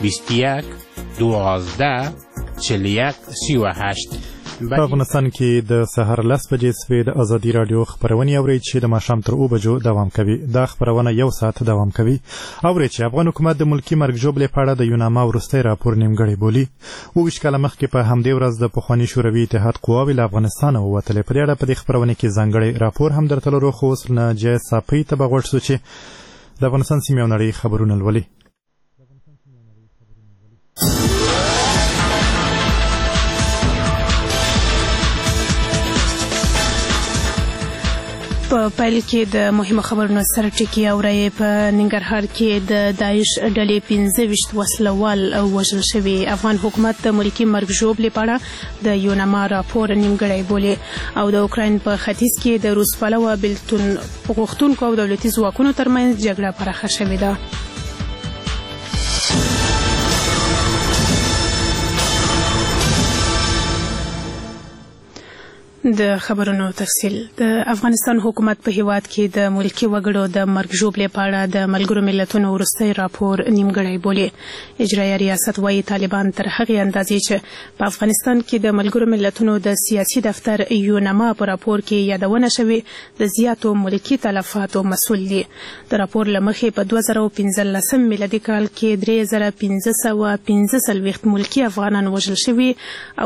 21 12 41 38. په افغانستان کې د سهار 10 بجې سوې د ازادي راډیو خبرونه اوري چې د ماښام تر 2 بجو دوام کوي. دا خبرونه یو ساعت دوام کوي. اوري چې افغان حکومت د ملکی مرګ ژوبلې په اړه د یوناما وروستي راپور نیمګړی بولي. 20 کاله مخکې په همدې ورځ د پخواني شوروي اتحاد قواوې له افغانستان ووتلې. په دې اړه په دې خبرونه کې ځانګړی راپور هم درته لرو، خو اوس نه جای صافي ته به غوږ شو چې د افغانستان سیمې او نړۍ خبرونه لولي. په پیل کې د مهمو خبرونو سره ټکی اورئ. په ننګرهار کې د داعش ډلې 15 وسلوال وژل شوي. افغان حکومت د ملکی مرګ ژوبلې په اړه د یوناما راپور نیمګړی بولي. او د اوکراین په ختیځ کې د روس پلوه بېلتون غوښتونکو او دولتي ځواکونو ترمنځ جګړه پراخه شوې ده. د خبرونو تفصیل. د افغانستان حکومت په هیواد کې د ملکی وګړو د مرګ ژوبلې په اړه د ملګرو ملتونو وروستی راپور نیمګړی بولي. اجرایه ریاست وايي طالبان تر هغې اندازې چې په افغانستان کې د ملګرو ملتونو د سیاسي دفتر یوناما په راپور کې یادونه شوې د زیاتو ملکی تلفاتو مسؤل دي. د راپور له مخې په 2015 میلادي کال کې 3545 ملکی افغانان وژل شوي او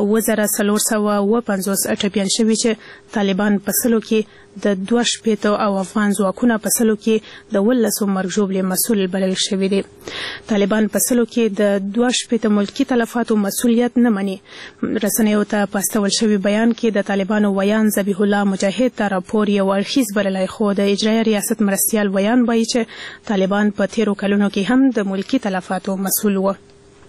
1450 ټپیان شوي چې طالبان په سلو کې د 2 او افغان ځواکونه په سلو کې د 11 مرګ ژوبلې مسؤل بلل شوي دي. طالبان په سلو کې د 2 ملکی تلفاتو مسؤلیت نه مني. رسنیو ته په استول شوي بیان کې د طالبانو ویان ذبیح الله مجاهد ته راپور یو اړخیز بللی، خو د اجرایه ریاست مرستیال ویان وایي چې طالبان په تیرو کلونو کې هم د ملکی تلفاتو مسؤل و.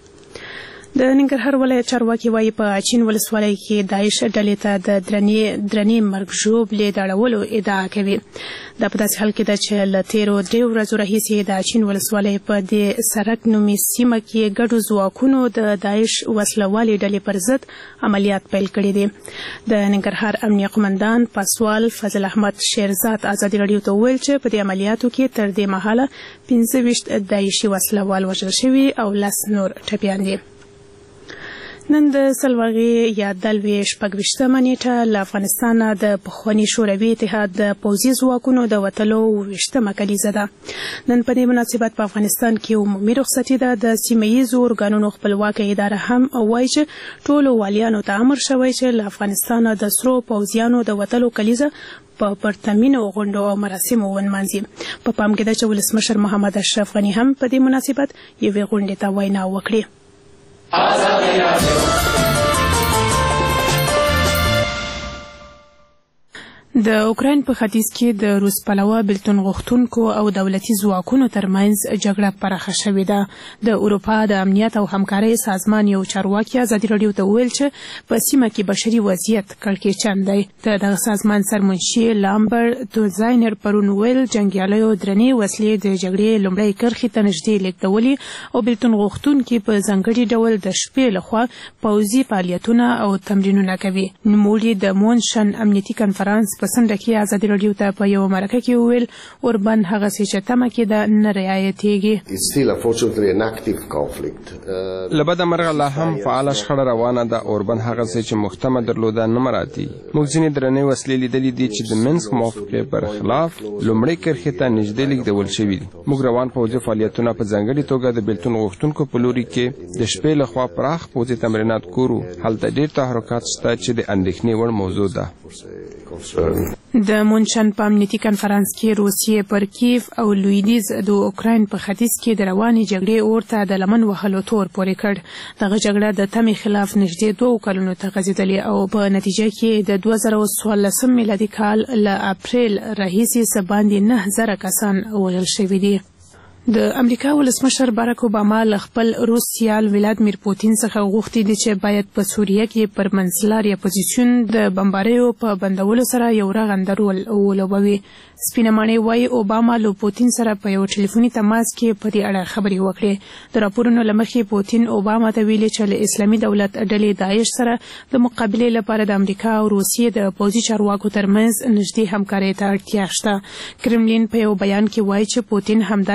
د ننګرهار ولایت چارواکي وایي په اچین ولسوالۍ کې داعش ډلې ته د درنې مرګ ژوبلې د اړولو ادعا کوي. دا په داسې حال کې ده چې له تیرو 3 ورځو راهیسې د اچین ولسوالۍ په دې سرک نومي سیمه کې ګډو ځواکونو د داعش وسلوالې ډلې پر ضد عملیات پیل کړي دي. د ننګرهار امنیه قمندان پاسوال فضل احمد شیرزاد ازادي راډیو ته وویل چې په دې عملیاتو کې تر دې مهاله 15 داعشي وسلوال وژل شوي او 10 نور ټپیان دي. نن د سلواغې یا دلوي 26 نیټه له افغانستانه د پخواني شوروي اتحاد د پوځي ځواکونو د وتلو 20 کلیزه ده. نن په دې مناسبت په افغانستان کې عمومي رخصتي ده. د سیمه ییزو ارګانونو خپلواکه اداره هم وایي چې ټولو والیانو ته امر شوی چې له افغانستانه د سرو پوځیانو د وتلو کلیزه په پرتمینو غونډو او مراسمو ونمانځي. په پام کې ده چې ولسمشر محمد اشرف غني هم په دې مناسبت یوې غونډې ته وینا وکړي. د اوکراین په ختیځ کې د روس پلوه بېلتون غوښتونکو او دولتي ځواکونو ترمنځ جګړه پراخه شوې ده. د اروپا د امنیت او همکارۍ سازمان یو چارواکي ازادي راډیو ته وویل چې په سیمه کې بشري وضعیت کړکېچن دی. د دغه سازمان سرمنشي لامبر توزاینر پرون ویل جنګیالیو درنې وسلې د جګړې لومړۍ کرښې ته نږدې لیږدولي او بېلتون غوښتونکي په ځانګړي ډول د شپې لخوا پوځي فعالیتونه او تمرینونه کوي. نوموړي د مونشن امنیتي کنفرانس په سنډه کې ازادي راډیو ته په یو مرکه کې وویل اوربان هغسې چې تمه کې ده نه رعایتېږي. له بده مرغه لا هم فعاله شخړه روانه ده. اوربان هغسې چې محتمه درلوده نه مراتي. موږ ځینې درنې وسلې لیدلې دي چې د منسک موافقې پر خلاف لومړۍ کرښې ته نږدې لیږدول شوي دي. موږ روان پوځي فعالیتونه په ځانګړې توګه د بېلتون غوښتونکو په لوري کې د شپې لخوا پراخ پوځي تمرینات ګورو. هلته ډېر تحرکات شته چې د اندېښنې وړ موضوع ده. د مونشن په امنیتي کنفرانس کې روسیې پر کیف او لویدیز د اوکراین په ختیځ کې د روانې جګړې اور ته د لمن وهلو تور پورې کړ. دغه جګړه د تمې خلاف نږدې 2 کلونو ته غځېدلې او په نتیجه کې د 2014 میلادي کال له اپریل راهیسې څه باندې 9000 کسان وژل شوي دي. د امریکا ولسمشر باراک اوباما له خپل روس سیال ولادیمیر پوتین څخه غوښتي دي چې باید په سوریه کې پر منځلاري اپوزیسیون د بمباریو په بندولو سره یو رغنده رول ولوبوي. سپینه ماڼۍ وایي اوباما له پوتین سره په یو ټلیفوني تماس کې په دې اړه خبرې وکړې. د راپورونو له مخې پوتین اوباما ته ویلي چې له اسلامي دولت ډلې داعش سره د مقابلې لپاره د امریکا او روسیې د پوځي چارواکو ترمنځ نږدې همکارۍ ته اړتیا شته. کرملین په یو بیان کې وایي چې پوتین همدارنګه هیله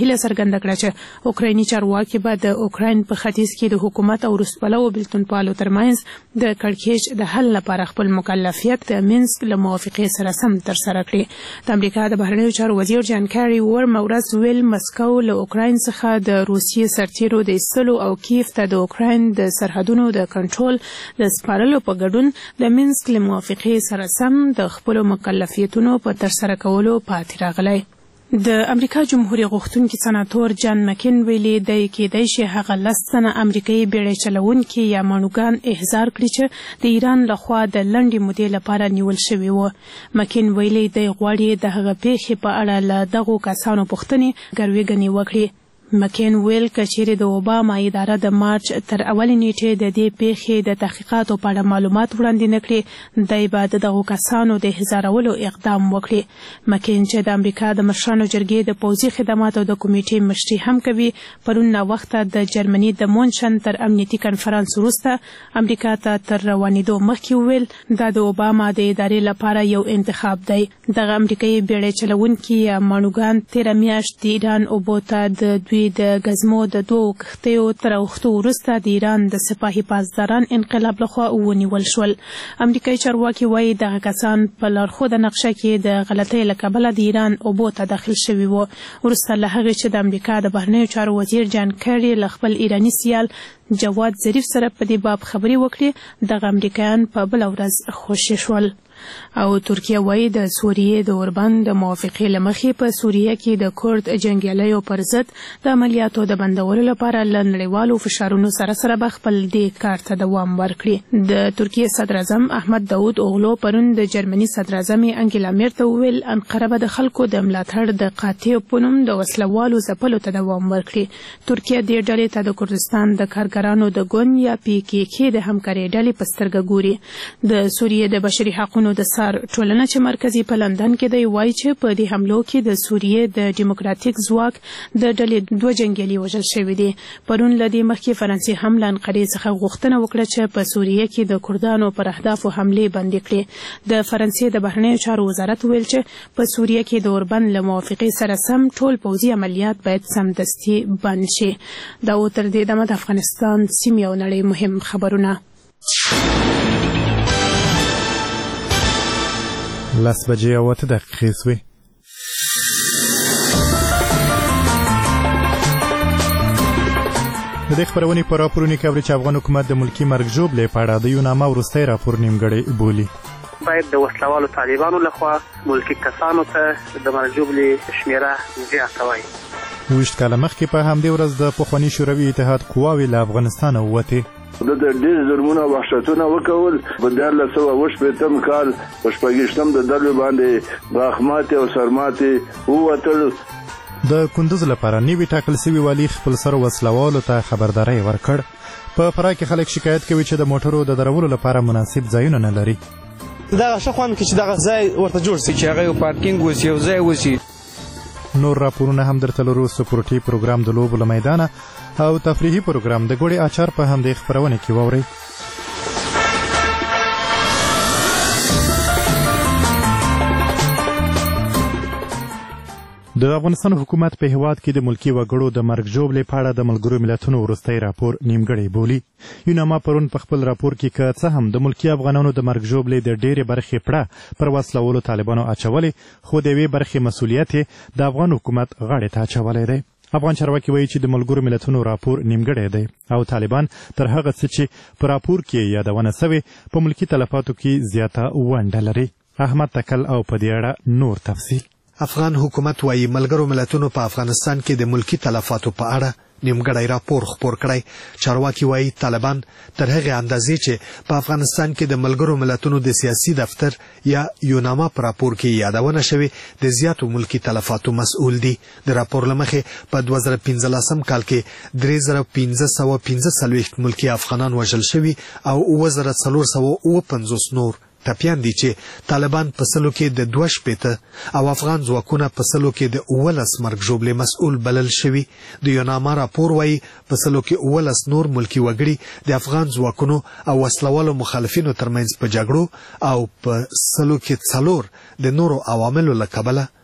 هیله څرګنده کړه چې اوکرایني چارواکي به د اوکراین په ختیځ کې د حکومت او روسپلو بلتونپالو ترمنځ د کړکېچ د حل لپاره خپل مکلفیت د مینسک له موافقې سره سم ترسره کړي. د امریکا د بهرنیو چارو وزیر جان کاری ورم ورځ ویل مسکو له اوکراین څخه د روسیې سرتیرو د ایستلو او کیف ته د اوکراین د سرحدونو د کنټرول د سپارلو په ګډون د مینسک له موافقې سره سم د خپل مکلفیتونو په ترسره کولو پاتې راغلی. د امریکا جمهوریت غوښتونکي سناتور جان مکین ویلي دی کېدای شي هغه 10 تنه امریکایي بیړۍ چلوونکي یا ماڼوګان احضار کړي چې د ایران لخوا د لنډې مودې لپاره نیول شوي وو. مکین ویلي دی غواړي د هغه پیښې په اړه له دغو کسانو پوښتنې ګروېږنې وکړي. مکین ویل کچېرې د اوباما اداره د مارچ تر اولې نیټې د دې پیښې د تحقیقاتو په اړه معلومات وړاندې نه کړي دی به د دغو کسانو د احضارولو اقدام وکړي. مکین چې د امریکا د مشرانو جرګې د پوځي خدماتو د کمیټې مشري هم کوي پرون ناوخته د جرمني د مونشن تر امنیتي کنفرانس وروسته امریکا ته تر روانېدو مخکې وویل دا د اوباما د ادارې لپاره یو انتخاب دی. دغه امریکایي بیړۍ چلوونکي یا ماڼوګان تېره میاشت د ایران اوبو ته د دوی د غزمو د 2 کښتیو تر اوښتو وروسته د ایران د سپاهي پاسداران انقلاب لخوا ونیول شول. امریکایي چارواکي وایي دغه کسان په لارښوده نقشه کې د غلطۍ له کبله د ایران اوبو ته داخل شوي وو. وروسته له هغې چې د امریکا د بهرنیو چارو وزیر جان کری له خپل ایراني سیال جواد ظریف سره په دې باب خبرې وکړې دغه امریکایان په بله ورځ خوشي شول. او ترکیه وایي د سوریې د اوربند د موافقې له مخې په سوریه کې د کورد جنګیالیو پر ضد د عملیاتو د بندولو لپاره له نړیوالو فشارونو سره به خپل دې کار ته دوام ورکړي. د ترکیه صدر اعظم احمد داود اوغلو پرون د جرمني صدر اعظم انګیلا میرکل ته وویل انقره به د خلکو د ملاتړ د قاطع په نوم د وسلوالو ځپلو ته دوام ورکړي. ترکیه دې ډلې ته د کردستان د کارګرانو د ګوند یا PKK د همکارۍ ډلې په سترګه ګوري. د سوریې د بشري حقوقو د سار ټولنه چې مرکزي په لندن کې دی وایي چې په دې حملو کې د سوریې د ډیموکراتیک ځواک د ډلې 2 جنګیالي وژل شوي دي. پرون له دې مخکې فرانسې هم له انقرې څخه غوښتنه وکړه چې په سوریې کې د کردانو پر اهدافو حملې بندې کړي. د فرانسې د بهرنیو چارو وزارت ویل چې په سوریه کې د اوربند له موافقې سره سم ټول پوځي عملیات باید سمدستي بند شي. دا تر دې دمه د افغانستان سیمې او نړۍ مهم خبرونه. 10 بجې او 8 دقیقې سوې. د دې خبرونې په راپورونو کې اوري چې افغان حکومت د ملکی مرګ ژوبلې په اړه د یو نامه وروستی راپور نیمګړی بولي. باید د وسلوالو طالبانو لخوا ملکی کسانو ته د مرګ ژوبلې شمیره زیاته وای. 20 کاله مخکې په همدې ورځ د پخواني شوروي اتحاد قواوې له افغانستانه ووتې. د ډېر ظلمونه او وحشتونه وکول په 1980 کال په 14 د دلو باندې غاښماتې او سرماتې ووتل. د کندوز لپاره نوي ټاکل شوي والي خپل سر وسلوالو ته خبرداری ورکړ. په فراه کې خلک شکایت کوي چې د موټرو د درولو لپاره مناسب ځایونه نه لري. دا شخوان کې چې دغه ځای ورته جوړ شي چې هغه یو پارکینګ وسی او ځای وسی. نور راپورونه هم درته لرو. سپورټي پروګرام د لوبو له میدانه او تفریحي پروګرام د ګوړې اچار په همدې خبرونه کې واورئ. د افغانستان حکومت په هیواد کې د ملکی وګړو د مرګ ژوبلې په اړه د ملګرو ملتونو وروستی راپور نیمګړی بولي. یوناما پرون په خپل راپور کې که څه هم د ملکی افغانانو د مرګ ژوبلې د ډېرې برخې پړه پر وسلولو طالبانو اچولې خو د یوې برخې مسؤلیت د افغان حکومت غاړې ته اچولی دی. افغان چارواکي وایي چې د ملګرو ملتونو راپور نیمګړی دی او طالبان تر هغه څه چې په راپور کې یادونه سوې په ملکی تلفاتو کې زیاته ونډه لري. احمد تکل او په دې اړه نور تفصیل. افغان حکومت وایي ملګرو ملتونو په افغانستان کې د ملکی تلفاتو په اړه نیمګړی راپور خپور کړی. چارواکي وایي طالبان تر هغې اندازې چې په افغانستان کې د ملګرو ملتونو د سیاسي دفتر یا یوناما په راپور کې یادونه شوې د زیاتو ملکی تلفاتو مسؤل دي. د راپور له مخې په 2015 کال کې 3545 ملکی افغانان وژل شوي او 4450 نور ټپیان دي چې طالبان په سلو کې د 2 او افغان ځواکونه په سلو کې د 19 مرګ ژوبلې مسؤل بلل شوي. د یوناما راپور وایي په سلو کې 19 نور ملکی وګړي د افغان ځواکونو او وسلوالو مخالفینو ترمنځ په جګړو او په سلو کې 4 د نورو عواملو له کبله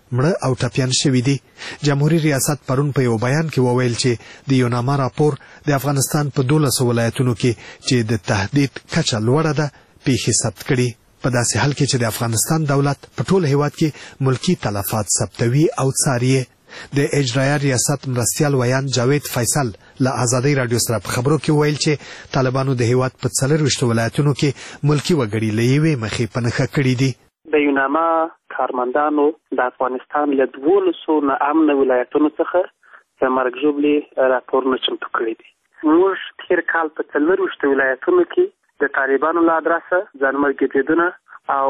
مړه او ټپیان شوي دي. جمهوریت ریاست پرون په یو بیان کې وویل چې د یوناما راپور د افغانستان په 12 ولایتونو کې چې د تهدید کچه لوړه ده پیښې ثبت کړي. په داسې حال کې چې د افغانستان دولت په ټول هیواد کې ملکی تلفات ثبتوي او څاري. د اجرایه ریاست مرستیال ویان جاوید فیصل له آزادۍ رادیو سره په خبرو کې ویل چې طالبانو د هیواد په 24 ولایتونو کې ملکی وګړي له یوې مخې په نښه کړي دي. د یوناما کارمندانو د افغانستان له 12 نه امن ولایتونو څخه د مرګ ژوبلې راپورونه چمتو کړي دي. موږ تیر کال په 24 ولایتونو کې د طالبانو له ادرسه ځانمرګي بریدونه او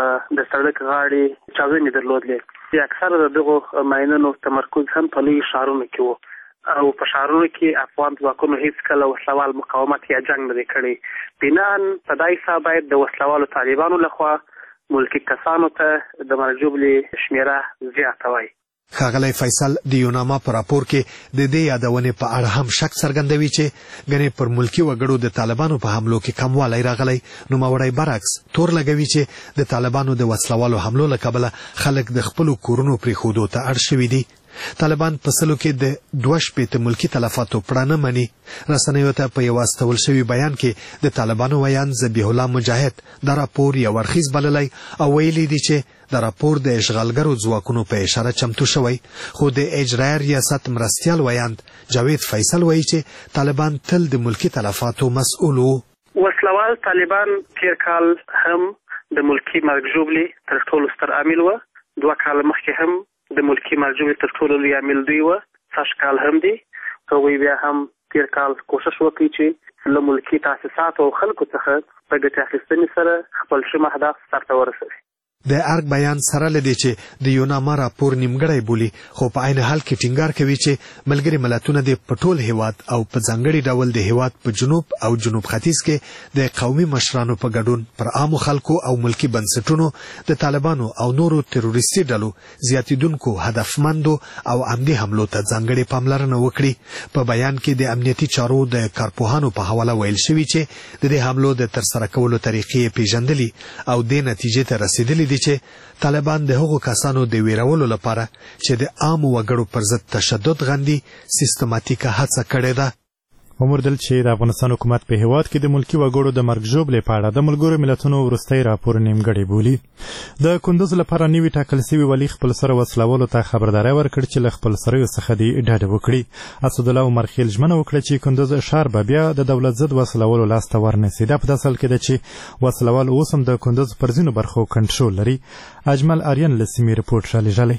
د سړک غاړې چاودنې درلودلې. اکثره د دغو ماینونو تمرکز هم په لوی ښارونو کې و او په ښارونو کې افغان ځواکونو هیڅکله وسلوال مقاومت یا جنګ نه دی کړی. بناً په دا حساب باید د وسلوالو طالبانو لخوا ملکي کسانو ته د مرګ ژوبلې شمیره زیاته وای. ښاغلی فیصل د یوناما په راپور کې د دې یادونې په اړه هم شک څرګندوي چې ګنې پر ملکی وګړو د طالبانو په حملو کې کموالی راغلی. نوموړی برعکس تور لګوي چې د طالبانو د وسلوالو حملو له کبله خلک د خپلو کورونو پرېښودو ته اړ شوي دي. طالبان په سلو کې د 2 ملکی تلفاتو پړه نه مني. رسنیو ته په یو استول شوي بیان کې د طالبانو ویان ذبیح الله مجاهد دا راپور یو اړخیز بللی او ویلي دي چې دا راپور د اشغالګرو ځواکونو په اشاره چمتو شوی. خو د اجرایه ریاست مرستیال ویان جاوید فیصل وایي چې طالبان تل د ملکی تلفاتو مسؤل وو. وسلوال طالبان تیر کال هم د ملکی مرګ ژوبلې تر ټولو ستر عامل و. 2 کال مخکې هم د ملکی مرګ ژوبلې تر ټولو لوی عامل دوی و. سږ کال هم دی. هغوی بیا هم تیر کال کوشش وکړي چې له ملکی تاسیساتو او خلکو څخه په ګټې اخیستنې سره خپل شوم اهداف سرته ورسوي. د ارګ بیان سره لدی چې د یوناما راپور نیمګړی بولی، خو په عین حال کې ټینګار کوي چې ملګری ملتونه د پټول هیواد او په ځانګړي ډول د هیواد په جنوب او جنوب ختیځ کې د قومي مشرانو په ګډون پر عامو خلکو او ملکی بنسټونو د طالبانو او نورو تروریستي ډلو زیاتیدونکو هدفمندو او عمدي حملو ته ځانګړي پاملرنه وکړي. په بیان کې د امنیتي چارو د کارپوهانو په حواله ویل شوی چې د دې حملو د ترسره کولو طریقې پیژندلي او د نتیجې ته رسیدلي چې طالبان د هغو کسانو د ویرولو لپاره چې د عامو وګړو پر ضد تشدد غندي سیستماتیکه هڅه کړې ده. وموردل چې د افغانستان حکومت په هیواد کې د ملکی وګړو د مرګ ژوبلې په اړه د ملګرو ملتونو وروستی راپور نیمګړی بولي. د کندوز لپاره نوي ټاکل سوي والي خپل سره وسلوالو ته خبرداری ورکړ چې له خپل سریو څخه دې ډډه وکړي. اسدالله عمر خیل ژمنه وکړه چې کندوز ښار به بیا د دولت ضد وسلوالو لاسته ورنسي. دا په داسې حال کې ده چې وسلوال اوس هم د کندوز پر ځینو برخو کنټرول لري. اجمل آریان له سیمې رپورټ رالیږلی.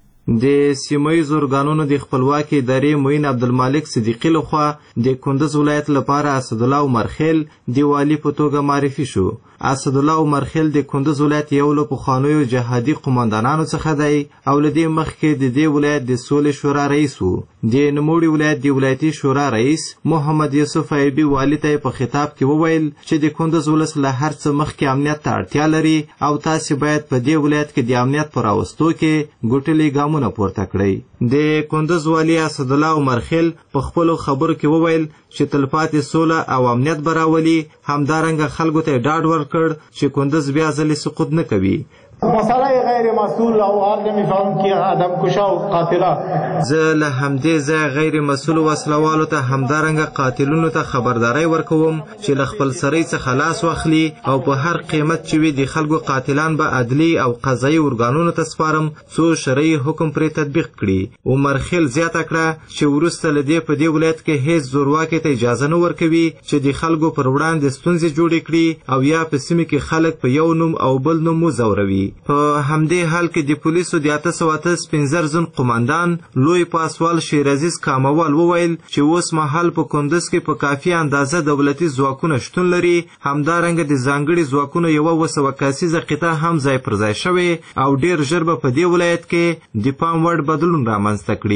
د سیمایي ارګانونو د خپلواکي ادارې معین عبدالمالک صدیقي لخوا د کندوز ولایت لپاره اسدالله عمر خیل د والي په توګه معرفي شو. اسدالله عمر خیل د کندوز ولایت یو له پخوانیو جهادي قوماندانانو څخه دی او له دې مخکې د دې ولایت د سولې شورا رئیس و. د نوموړي ولایت د ولایتي شورا رئیس محمد یوسف ایوبي والي ته په خطاب کې وویل چې د کندوز ولس له هر څه مخکې امنیت ته اړتیا لري او تاسې باید په دې ولایت کې د امنیت په راوستو کې ګوټلي ګامونه پورته کړئ. د کندوز والي اسدالله عمر خیل په خپلو خبرو کې وویل چې تلپاتې سوله او امنیت به راولي. همدارنګه خلکو ته ډاډ ورکړ چې کندوز بیا ځلې سقوط نه کوي. مسئله غیر مسئول او حال نمیفهم که آدم کشا و قاتله زه له همدې ځای غیر مسئول وسلوالو ته همدارنګه قاتلونو ته خبرداری ورکوم چې له خپل سرۍ څخه لاس واخلي او په هر قیمت چې وي د خلکو قاتلان به عدلي او قضایي ارګانونو ته سپارم څو شرعي حکم پرې تطبیق کړي. عمر خیل زیاته کړه چې وروسته له دې په دې ولایت کې هیڅ زورواکي ته اجازه نه ورکوي چې د خلکو پر وړاندې ستونزې جوړې کړي او یا په سیمه کې خلک په یو نوم او بل نوم وځوروي. په همدې حال کې د پولیسو د 885 زن قوماندان لوی پاسوال شیرعزیز کاموال وویل چې اوس مهال په کندوز کې په کافي اندازه دولتي ځواکونه شتون لري. همدارنګه د ځانګړي ځواکونو یوه 200 کسیزه قطعه هم ځای پر ځای شوې او ډیر ژر به په دې ولایت کې د پام وړ بدلون رامنځته کړي.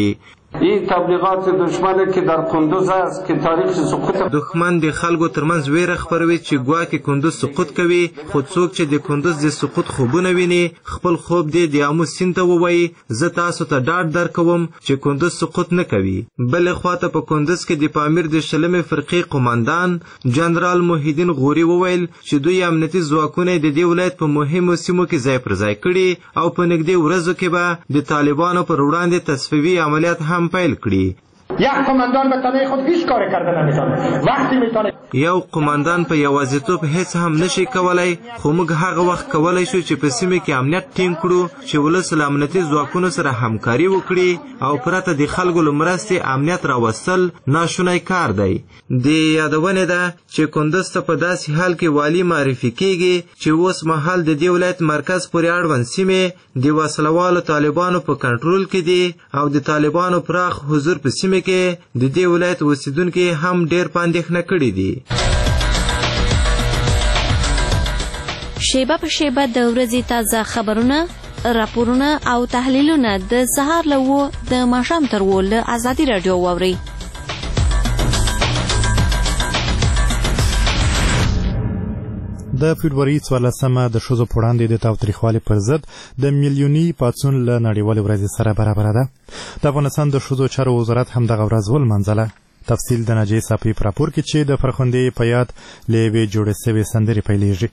این تبلیغات دشمنه که در کندوز است که تاریخ سقوط دښمن د خلکو ترمنځ ویره خپروي چې ګواکې کندوز سقوط کوي، خو څوک چې د کندوز د سقوط خوبونه ویني خپل خوب دی د آمو سیند ته ووایي زه تاسو ته ډاډ درکوم چې کندوز سقوط نه کوي. بلې خواته په کندوز کې د پامیر د 20 فرقې قوماندان جنرال محیدین غوري وویل چې دوی امنیتي ځواکونه د دې ولایت په مهمو سیمو کې ځای پر ځای کړي او په نږدې ورځو کې به د طالبانو پر وړاندې تصفیوي عملیات هم پیل کړي. یک قماندان به تنهایی خود هیچ کاری کردن نمیتونه. وقتی میتونه یو قماندان په یوازیتوب هیڅ هم نشي کولای، خو موږ هغه وخت کولای شو چې په سیمه کې امنیت ټینګ کړو چې ولس له امنیتي ځواکونو سره همکاري وکړي او پرته د خلکو له مرستې امنیت راوستل ناشونی کار دی. د یادونه ده چې کندوز ته په داسې حال کې والی معرفي کیږي چې اوس مهال د دې ولایت مرکز پورې اړوند سیمې د وسلوالو طالبانو په کنټرول کې دي او د طالبانو پراخ حضور په سیمه کې د دې ولایت اوسیدونکي هم ډېر په اندېښنه کړي دي. شیبه په شیبه د ورځې تازه خبرونه، راپورونه او تحلیلونه د سهار له 9 د ماښام تر 10 له ازادي راډیو واورئ. د فبرवरी 14 د ښځو په وړاندې د تاوتریخوالي پر ضد د میلیوني پاڅون له نړیوالې ورځې سره برابره ده. د افغانستان د ښځو چارو وزارت هم دغه ورځ ولمانځله. تفصیل د ناجیې صافي په راپور کې چې د فرخندې په یاد له یوې جوړې سوې سندرې پیلېږي.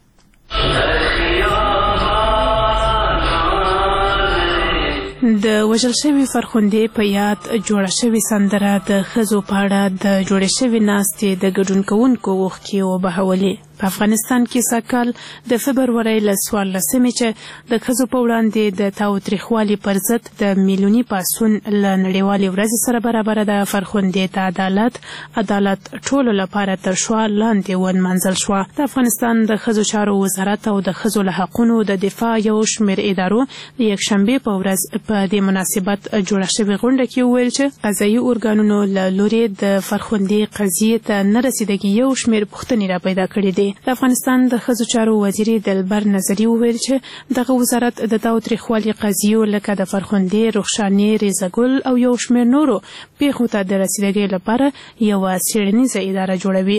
د وژل شوي فرخندې په یاد جوړه شوې سندره د ښځو په اړه د جوړې شوې ناستې د ګډون کوونکو اوښکې وبهولې. په افغانستان کې سږکال د فبرवरी له 14 چې د ښځو په وړاندې د تاوتریخوالي پر ضد د میلیوني پاڅون له نړیوالې ورځې سره برابره ده. فرخندې ته عدالت ټولو لپاره تر شعار لاندې ونمانځل شوه. د افغانستان د ښځو چارو وزارت او د ښځو له حقونو د دفاع یو شمېر ادارو د یکشنبې په ورځ په دې مناسبت جوړه شوې غونډه کې وویل چې قضایي ارګانونو له لوري د فرخندې قضیې ته نه رسیدګي یو شمېر پوښتنې را پیدا کړي دي. د افغانستان د ښځو چارو وزیر دلبر نظري وویل چې دغه وزارت د تاوتریخوالي قضیو لکه د فرخندې، رخشانې، ریزګل او یو شمېر نورو پیښو ته د رسیدګۍ لپاره یوه څېړنیزه اداره جوړوي.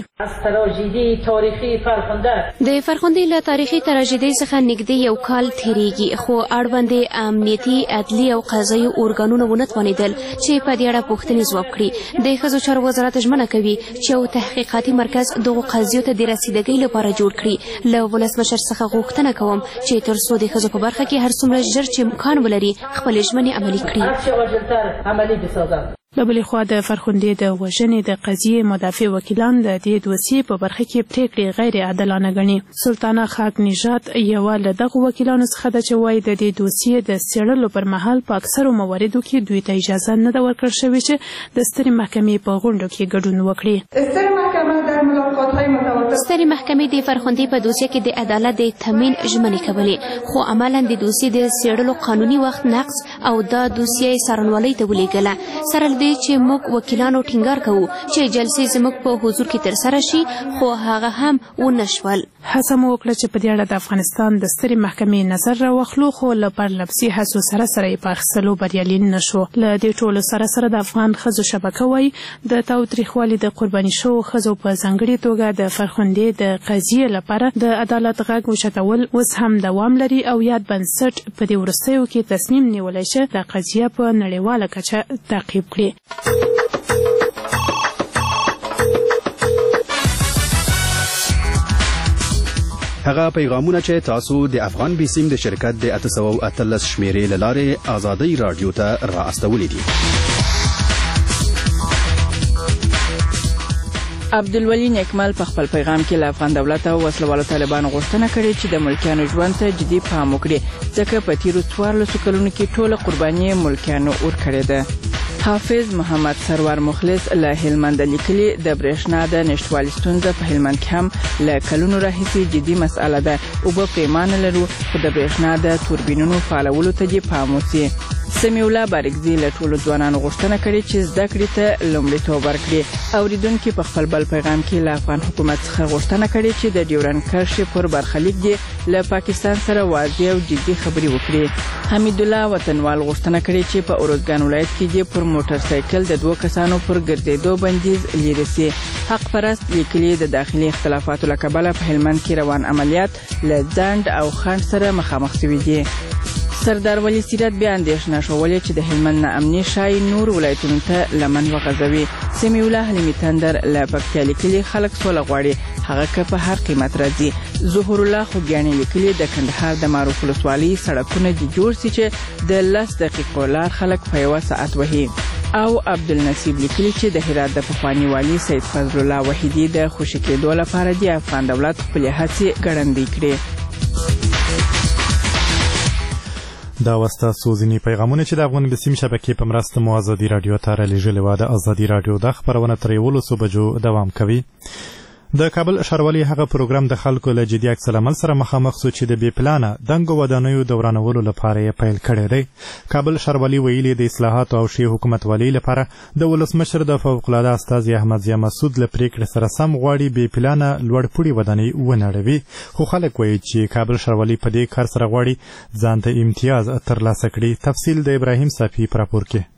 د فرخندې له تاریخي تراژیدۍ څخه نږدې یو کال تیریږي، خو اړوندې امنیتي، عدلي او قضایي ارګانونه ونه توانېدل چې په دې اړه پوښتنې ځواب کړي. د ښځو چارو وزارت ژمنه کوي چې یو تحقیقاتي مرکز دغو قضیو ته د رسیدګۍ لپاره جوړ کړي. له ولسمشر څخه غوښتنه کوم چې تر څو د ښځو په برخه کې هر څومره ژر چې امکان ولري خپلې ژمنې عملي کړي. له بلې خوا د فرخندې د وژنې د قضیې مدافع وکیلان د دې دوسیې په برخه کې پریکړې غیر عادلانه ګڼي. سلطانه خاک نژاد یوه له دغو وکیلانو څخه ده چې وایي د دې دوسیې د څېړلو پر مهال په اکثرو مواردو کې دوی ته اجازه نه ده ورکړل شوې چې د سترې محکمې په غونډو کې ګډون وکړي. سترې محکمې د فرخندې په دوسیه کې د عدالت د تامین ژمنې کولې، خو عملاً د دوسیې د څېړلو قانوني وخت نقص او دا دوسیه څارنوالۍ ته ولېږله. سره له دې چې موږ وکیلانو ټینګار کوو چې جلسې زموږ په حضور کې ترسره شي، خو هغه هم ونه شول. هڅه مو وکړه چې په دې اړه د افغانستان د سترې محکمې نظر راواخلو، خو له پرلپسې هڅو سره یې په اخیستلو بریالي نه شو. له دې ټولو سره د افغان ښځو شبکه وایي د تاوتریخوالي د قرباني شوو ښځو په ځانګړې توګه د فرخندې د قضیې لپاره د عدالت غږ اوچتول اوس هم دوام لري او یاد بنسټ په دې وروستیو کې تصمیم نیولی چې د قضیه په نړیواله کچه تعقیب کړي. هغه پیغامونه چې تاسو د افغان بیسیم د شرکت د 813 شمیرې له لارې ازادي رادیو ته را استولې دي. عبدالولي نیکمل په خپل پیغام کې له افغان دولت او وسلوالو طالبانو غوښتنه کړې چې د ملکیانو ژوند ته جدي پام وکړي، ځکه په تیرو 14 کلونو کې ټوله قرباني ملکیانو ورکړې ده. حافظ محمد سرور مخلص له هلمند لیکلي د برېښنا د نشټوالي ستونزه په هلمند کې هم له کلونو راهیسې جدي مسأله ده. اوبه پریمانه لرو، خو د برېښنا د توربینونو فعالولو ته دې پام وشي. سمیع الله بارکزي له ټولو ځوانانو غوښتنه کړې چې زده کړې ته لومړیتوب ورکړي. اوریدونکي په خپل بل پیغام کې له افغان حکومت څخه غوښتنه کړې چې د ډیورنډ کرښې پر برخلیک دې له پاکستان سره واضح او جدي خبرې وکړي. حمید الله وطنوال غوښتنه کړې چې په اروزګان ولایت کې دې پر موټر سایکل د 2 کسانو پر ګرځېدو بندیز لري سي. حق پرست لیکلي د داخلي اختلافاتو له کبله په هلمند کې روان عملیات له ځنډ او خنډ سره مخامخ شوي دي. سردار ولی سیرت بیا اندېښنه شولې چې د هلمند ناامني شای نور ولایتونو ته لمن وغځوي. سمیع الله حلیمي تندر له پکتیا لیکلي خلک سوله غواړي هغه که په هر قیمت راځي. ظهور الله خوږیاني لیکلي د کندهار د معروف ولسوالۍ سړکونه دې جوړ سي چې د 10 دقیقو لار خلک په 1 ساعت وهي. او عبدالنصیب لیکلي چې د هرات د پخواني والي سید فضل الله وحیدي د خوشي کېدو لپاره د افغان دولت خپلې هڅې ګړندۍ کړې. دا وستا سوزنی پیغامونه چې د افغان بسیم شبکې په مرسته مو ازادي رادیو ته رالیږلې وه. د ازادي رادیو د خپرونه تر 11 بجو دوام کوي. د کابل ښاروالۍ هغه پروګرام د خلکو له جدي عکس العمل سره مخامخ شو چې د بې پلانه دنګو ودانیو د ورانولو لپاره یې پیل کړی دی. کابل ښاروالۍ ویلي د اصلاحاتو او ښې حکومتولۍ لپاره د ولسمشر د فوقالعاده استازي احمد ضیا مسعود له پریکړې سره سم غواړي بې پلانه لوړپوړي ودانۍ ونړوي. خو خلک وایي چې کابل ښاروالۍ په دې کار سره غواړي ځان ته امتیاز ترلاسه کړي. تفصیل د ابراهیم صافي په راپور کې.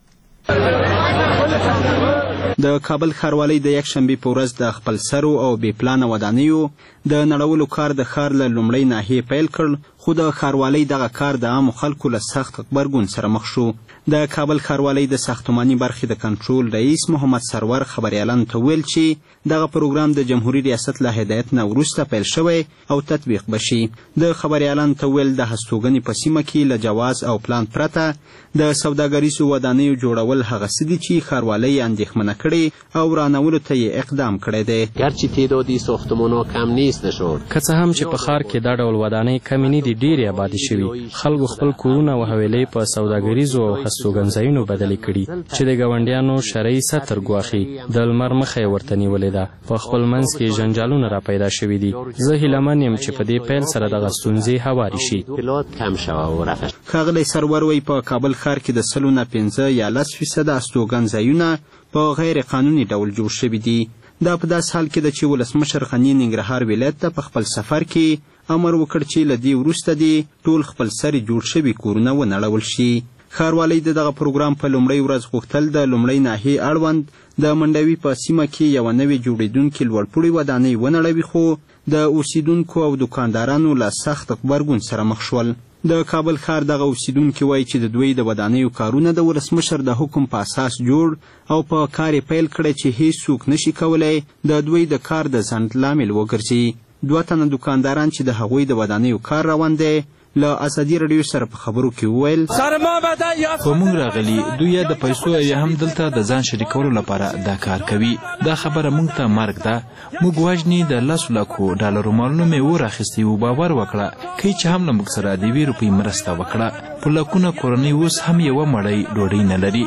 د کابل ښاروالۍ د یکشنبې په ورځ د خپل سرو او بې پلانه ودانیو د نړولو کار د ښار له لومړۍ ناحیې پیل کړ، خو د ښاروالۍ دغه کار د عامو خلکو له سخت غبرګون سره مخ شو. د کابل ښاروالۍ د ساختماني برخې د کنټرول رئیس محمد سرور خبریالانو ته ویل چې دغه پروګرام د جمهوریت ریاست له هدایت نه وروسته پیل شوی او تطبیق بشي. د خبریالانو ته ویل د هستوګنې په سیمه کې له جواز او پلان پرته د سوداګریزو ودانیو جوړول هغه څه دي چې ښاروالۍ اندېښمنه کړې او رانولو ته یې اقدام کړی دی. گرچه تعدادی ساختمان‌ها کم نیست نشد، که څه هم چې په ښار کې دا ډول ودانۍ کمې نه دي، ډېرې آبادې شوي. خلکو خپل کورونه او حویلۍ په سوداګریزو او هستوګنځایونو بدلې کړي چې د ګاونډیانو شرعي سطر ګواښي. د لمر مخه یې ورته نیولې ده. په خپل منځ کې جنجالونه را پیدا شوي دي. زه هیلهمن یم چې په دې پیل سره دغه ستونزې هوارې شي. ښاغلی سرور وایي په کابل ښار کې د 5 یا 10% استوګنځایونه په غیر قانوني ډول جوړ شوي دي. دا په داس حال کې ده چې ولسمشر غني ننګرهار ولایت ته په خپل سفر کې امر وکړ چې له دې وروسته دې ټول خپل سرې جوړ شوي کورونه ونړول شي. ښاروالۍ د دغه پروګرام په لومړۍ ورځ غوښتل د لومړۍ ناحیې اړوند د منډوي په سیمه کې یوه نوې جوړېدونکې لوړپوړې ودانۍ ونړوي، خو د اوسیدونکو او دکاندارانو له سخت غبرګون سره مخ شول. د کابل ښار دغه اوسیدونکي وایي چې د دوی د ودانیو کارونه د ولسمشر د حکم په اساس جوړ او په کار یې پیل کړی چې هیڅوک نشي کولی د دوی د کار د ځنډ لامل وګرځي. 2 تنه دکانداران چې د هغوی د ودانیو کار روان دی له ازادي رادیو سره په خبرو کې وویل خو موږ راغلي دوی یا د پیسو یا هم دلته د ځان شریکولو لپاره دا کار کوي. دا خبره موږ ته مرګ ده. موږ وژنې د 10 لکو ډالرو مالونه مې ورخیستي و. باور وکړه که چې هم له موږ سره د 2 روپۍ مرسته وکړه. په لکونه کورنۍ اوس هم یوه مړۍ ډوډۍ نه لري.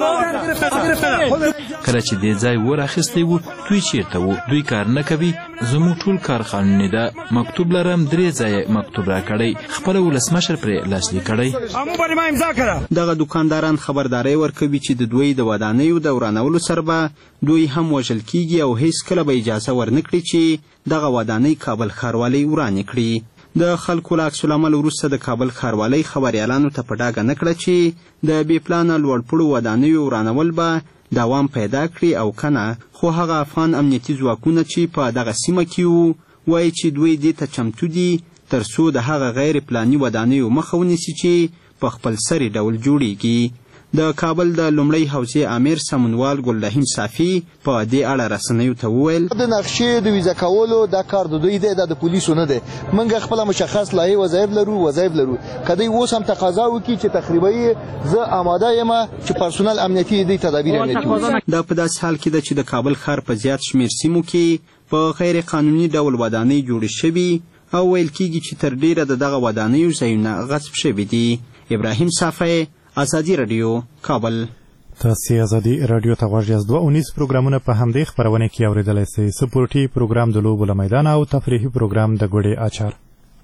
کله چې دې ځای ورخیستی و دوی چیرته و؟ دوی کار نه کوي. زموږ ټول کار قانوني ده. مکتوب لرم 3 ځایه مکتوب را کړی. خپله ولسمشر پرې لاسلیک کړی. دغه دکانداران خبرداری ورکوي چې د دوی د ودانیو د ورانولو سره به دوی هم وژل کیږي او هیڅ کله به اجازه ورنکړي چې دغه ودانۍ کابل ښاروالۍ ورانې کړي. د خلکو له عکس العمل وروسته د کابل ښاروالۍ خبریالانو ته په ډاګه نه کړه چې د بې پلانه لوړپوړو ودانیو ورانول به دوام پیدا کړي او کنه. خو هغه افغان امنیتي ځواکونه چې په دغه سیمه کې وو وایي چې دوی دې ته چمتو دي تر څو د هغه غیر پلاني ودانیو مخه ونیسي چې په خپل سري ډول جوړیږي. د کابل د لومړۍ حوزې امیر سمونوال ګلرحیم صافي په دې اړه رسنیو ته وویل د نقشې د ویزه کولو دا کار د دوی دی، د پولیسو نه دی. موږ خپل مشخص لایحې وظایف لرو. کدی اوس هم تقاضا وکړي چې تخریبي زه آماده یم چې پرسونل امنیتي دې تدابیر امنیتي. دا په داسې حال کې ده چې د کابل ښار په زیات شمیر سیمو کې په غیر قانوني ډول ودانۍ جوړې شوي او ویل کېږي چې تر ډیره د دغه ودانیو ځایونه غصب شوي دي. ابراهیم صافی، ازادي رادیو، کابل. تاسې ازادي رادیو ته غوږ یاست. 19 پروګرامونه په همدې خپرونه کې اورېدلی سئ. سپورټي پروګرام د لوبو له میدانه او تفریحي پروګرام د ګوډې اچار.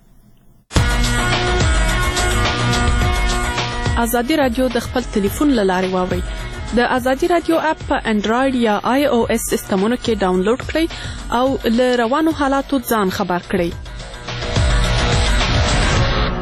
ازادي رادیو د خپل ټلیفون له لارې واورئ. د ازادي رادیو اپ په انډراید یا iOS سیسټمونو کې ډاونلوډ کړئ او له روانو حالاتو ځان خبر کړئ.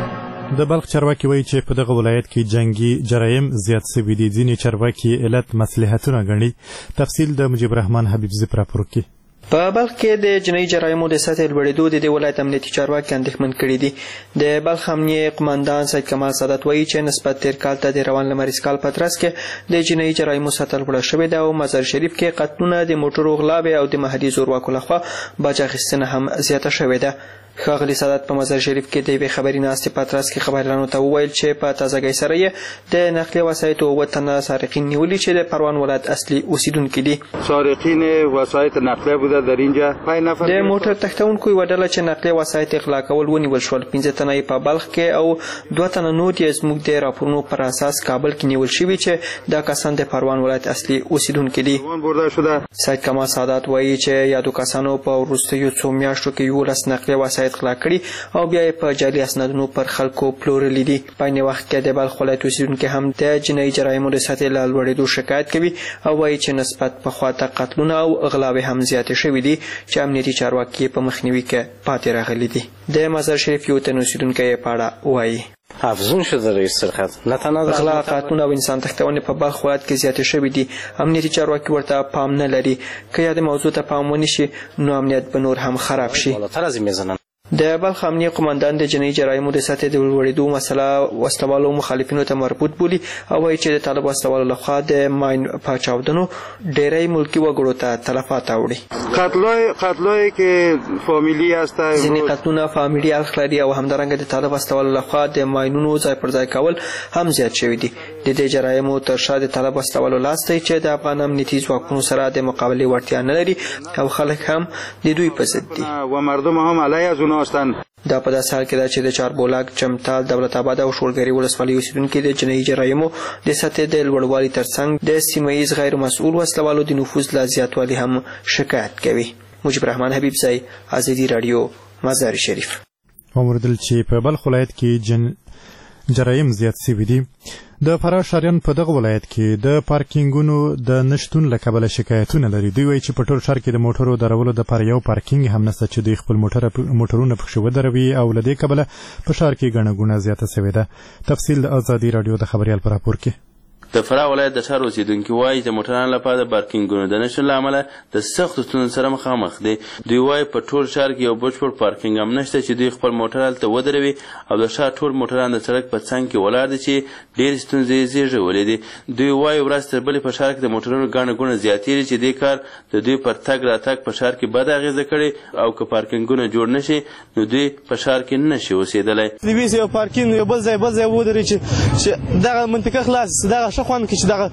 د بلخ چارواکي وایي چې په دغه ولایت کې جنگي جرایم زیات شوي دي. ځینې چارواکي علت مصلحتونه ګڼي. تفصیل د مجيب الرحمن حبیبزي په راپور کې. په بلخ کې د جنایي جرایمو د سطحې لوړېدو د دې ولایت امنیتي چارواکي اندېښمن کړي دي. د بلخ امنیه قماندان سید کمال سادات وایي چې نسبت تېر کال ته د روان لمریز کال په ترڅ کې د جنایي جرایمو سطح لوړه شوې ده او مزار شریف کې قتلونه، د موټرو غلاوې او د محلي زورواکو لخوا باج اخیستنه هم زیاته شوې ده. ښاغلي سادات په مزار شریف کې د یوې خبري ناستې په ترڅ کې خبریالانو ته وویل چې په تازهګۍ سره یې د نقلیه وسایطو 7 تنه سارقین نیولي چې د پروان ولایت اصلي اوسیدونکي دي. سارقین وسایط نقلیه بوده در اینجا 5 نفر. د موټر تښتونکو یوه ډله چې نقلیه وسایط اغلا کول ونیول شول. 15 تنه په بلخ کې او 2 تنه نور یې زموږ د راپورونو پر اساس کابل کې نیول شوي چې دا کسان د پروان ولایت اصلي اوسیدونکي دي. سید کمال سادات وایي چې یادو کسانو په وروستیو 2 میاشتو کې 11 نقلیه وسایط غلا کړي او بیا یې په جعلي اسنادونو پر خلکو پلورلي دي. په عین وخت کې د بلخ ولایت اوسیدونکي هم د جنایي جرایمو د سطحې له لوړېدو شکایت کوي او وایي چې نسبت پخوا ته قتلونه او غلاوې هم زیاتې شوي دي چې امنیتي چارواکي په مخنیوي کې پاتې راغلي دي. د مزار شریف یو تن اوسیدونکی په اړه وایي افزون شده رئیس سرخط نه تنها غلا، قتلونه او انسان تښتونې په بلخ ولایت کې زیاتې شوي دي. امنیتي چارواکي ورته پام نه لري. که یا د موضوع ته پام ونشي نو امنیت به نور هم خراب شي. د بلخ امنیه قماندان د جنایي جرایمو د سطحې د لوړېدو مسله وسلوالو مخالفینو ته مربوط بولي او وایي چې د طالب وسلوالو لخوا د ماین په چاودنو ډېری ملکي وګړو ته تلفات اوړي. قتلایی که فامیلی هست، ځینې قتلونه فامیلي اړخ لري او همدارنګه د طالب وسلوالو لخوا د ماینونو ځای پر ځای کول هم زیات شوي دي. د دې جرایمو تر شا د طالب وسلوالو لاس دی چې د افغان امنیتي ځواکونو سره د مقابلې وړتیا نه لري او خلک هم د دوی په ضد دي. دا په داسې حال کې ده چې د چاربولاک، چمتال، دولت آباد او شولګرې ولسوالۍ اوسیدونکي د جنایي جرایمو د سطحې د لوړوالي ترڅنګ د سیمه ییز غیر مسؤل وسلوالو د نفوذ له زیاتوالي هم شکایت کوي. مجيب الرحمن حبیبزی، ازادي راډیو، مزار شریف. وموردل چې په بلخ ولایت کې جرایم زیات شوي دي. د فراه ښاریان په دغه ولایت کې د پارکینګونو د نشتون له کبله شکایتونه لري. دوی وایي چې په ټول ښار کې د موټرو درولو دپاره یو پارکینګ هم نشته چې دوی خپل موټرونه پکښې ودروي او له دې کبله په ښار کې ګڼه ګوڼه زیاته شوې ده. تفصیل د ازادي راډیو د خبریال په راپور کې. د فراه ولایت د ښار اوسیدونکي وایي د موټرانو لپاره د پارکینګونو د نشتون له امله د سختو ستونزو سره مخامخ دي. دوی وایي په ټول ښار کې یو بشپړ پارکینګ هم نشته چې دوی خپل موټر هلته ودروي او د ښار ټول موټران د سړک په څنګ کې ولاړ دي چې ډېرې ستونزې یې زېږولې دي. دوی وایي ورځ تر بلې په ښار کې د موټرونو ګڼه ګوڼه زیاتېږي چې دې کار د دوی پر تګ راتګ په ښار کې بده اغېزه کړې او که پارکینګونه جوړ نشي نو دوی په ښار کې نشي اوسېدلی. یو پارکینګ یو بل ځای ودرې چې دغه منطقه خلاص دغه ښه خوند کړي چې دغه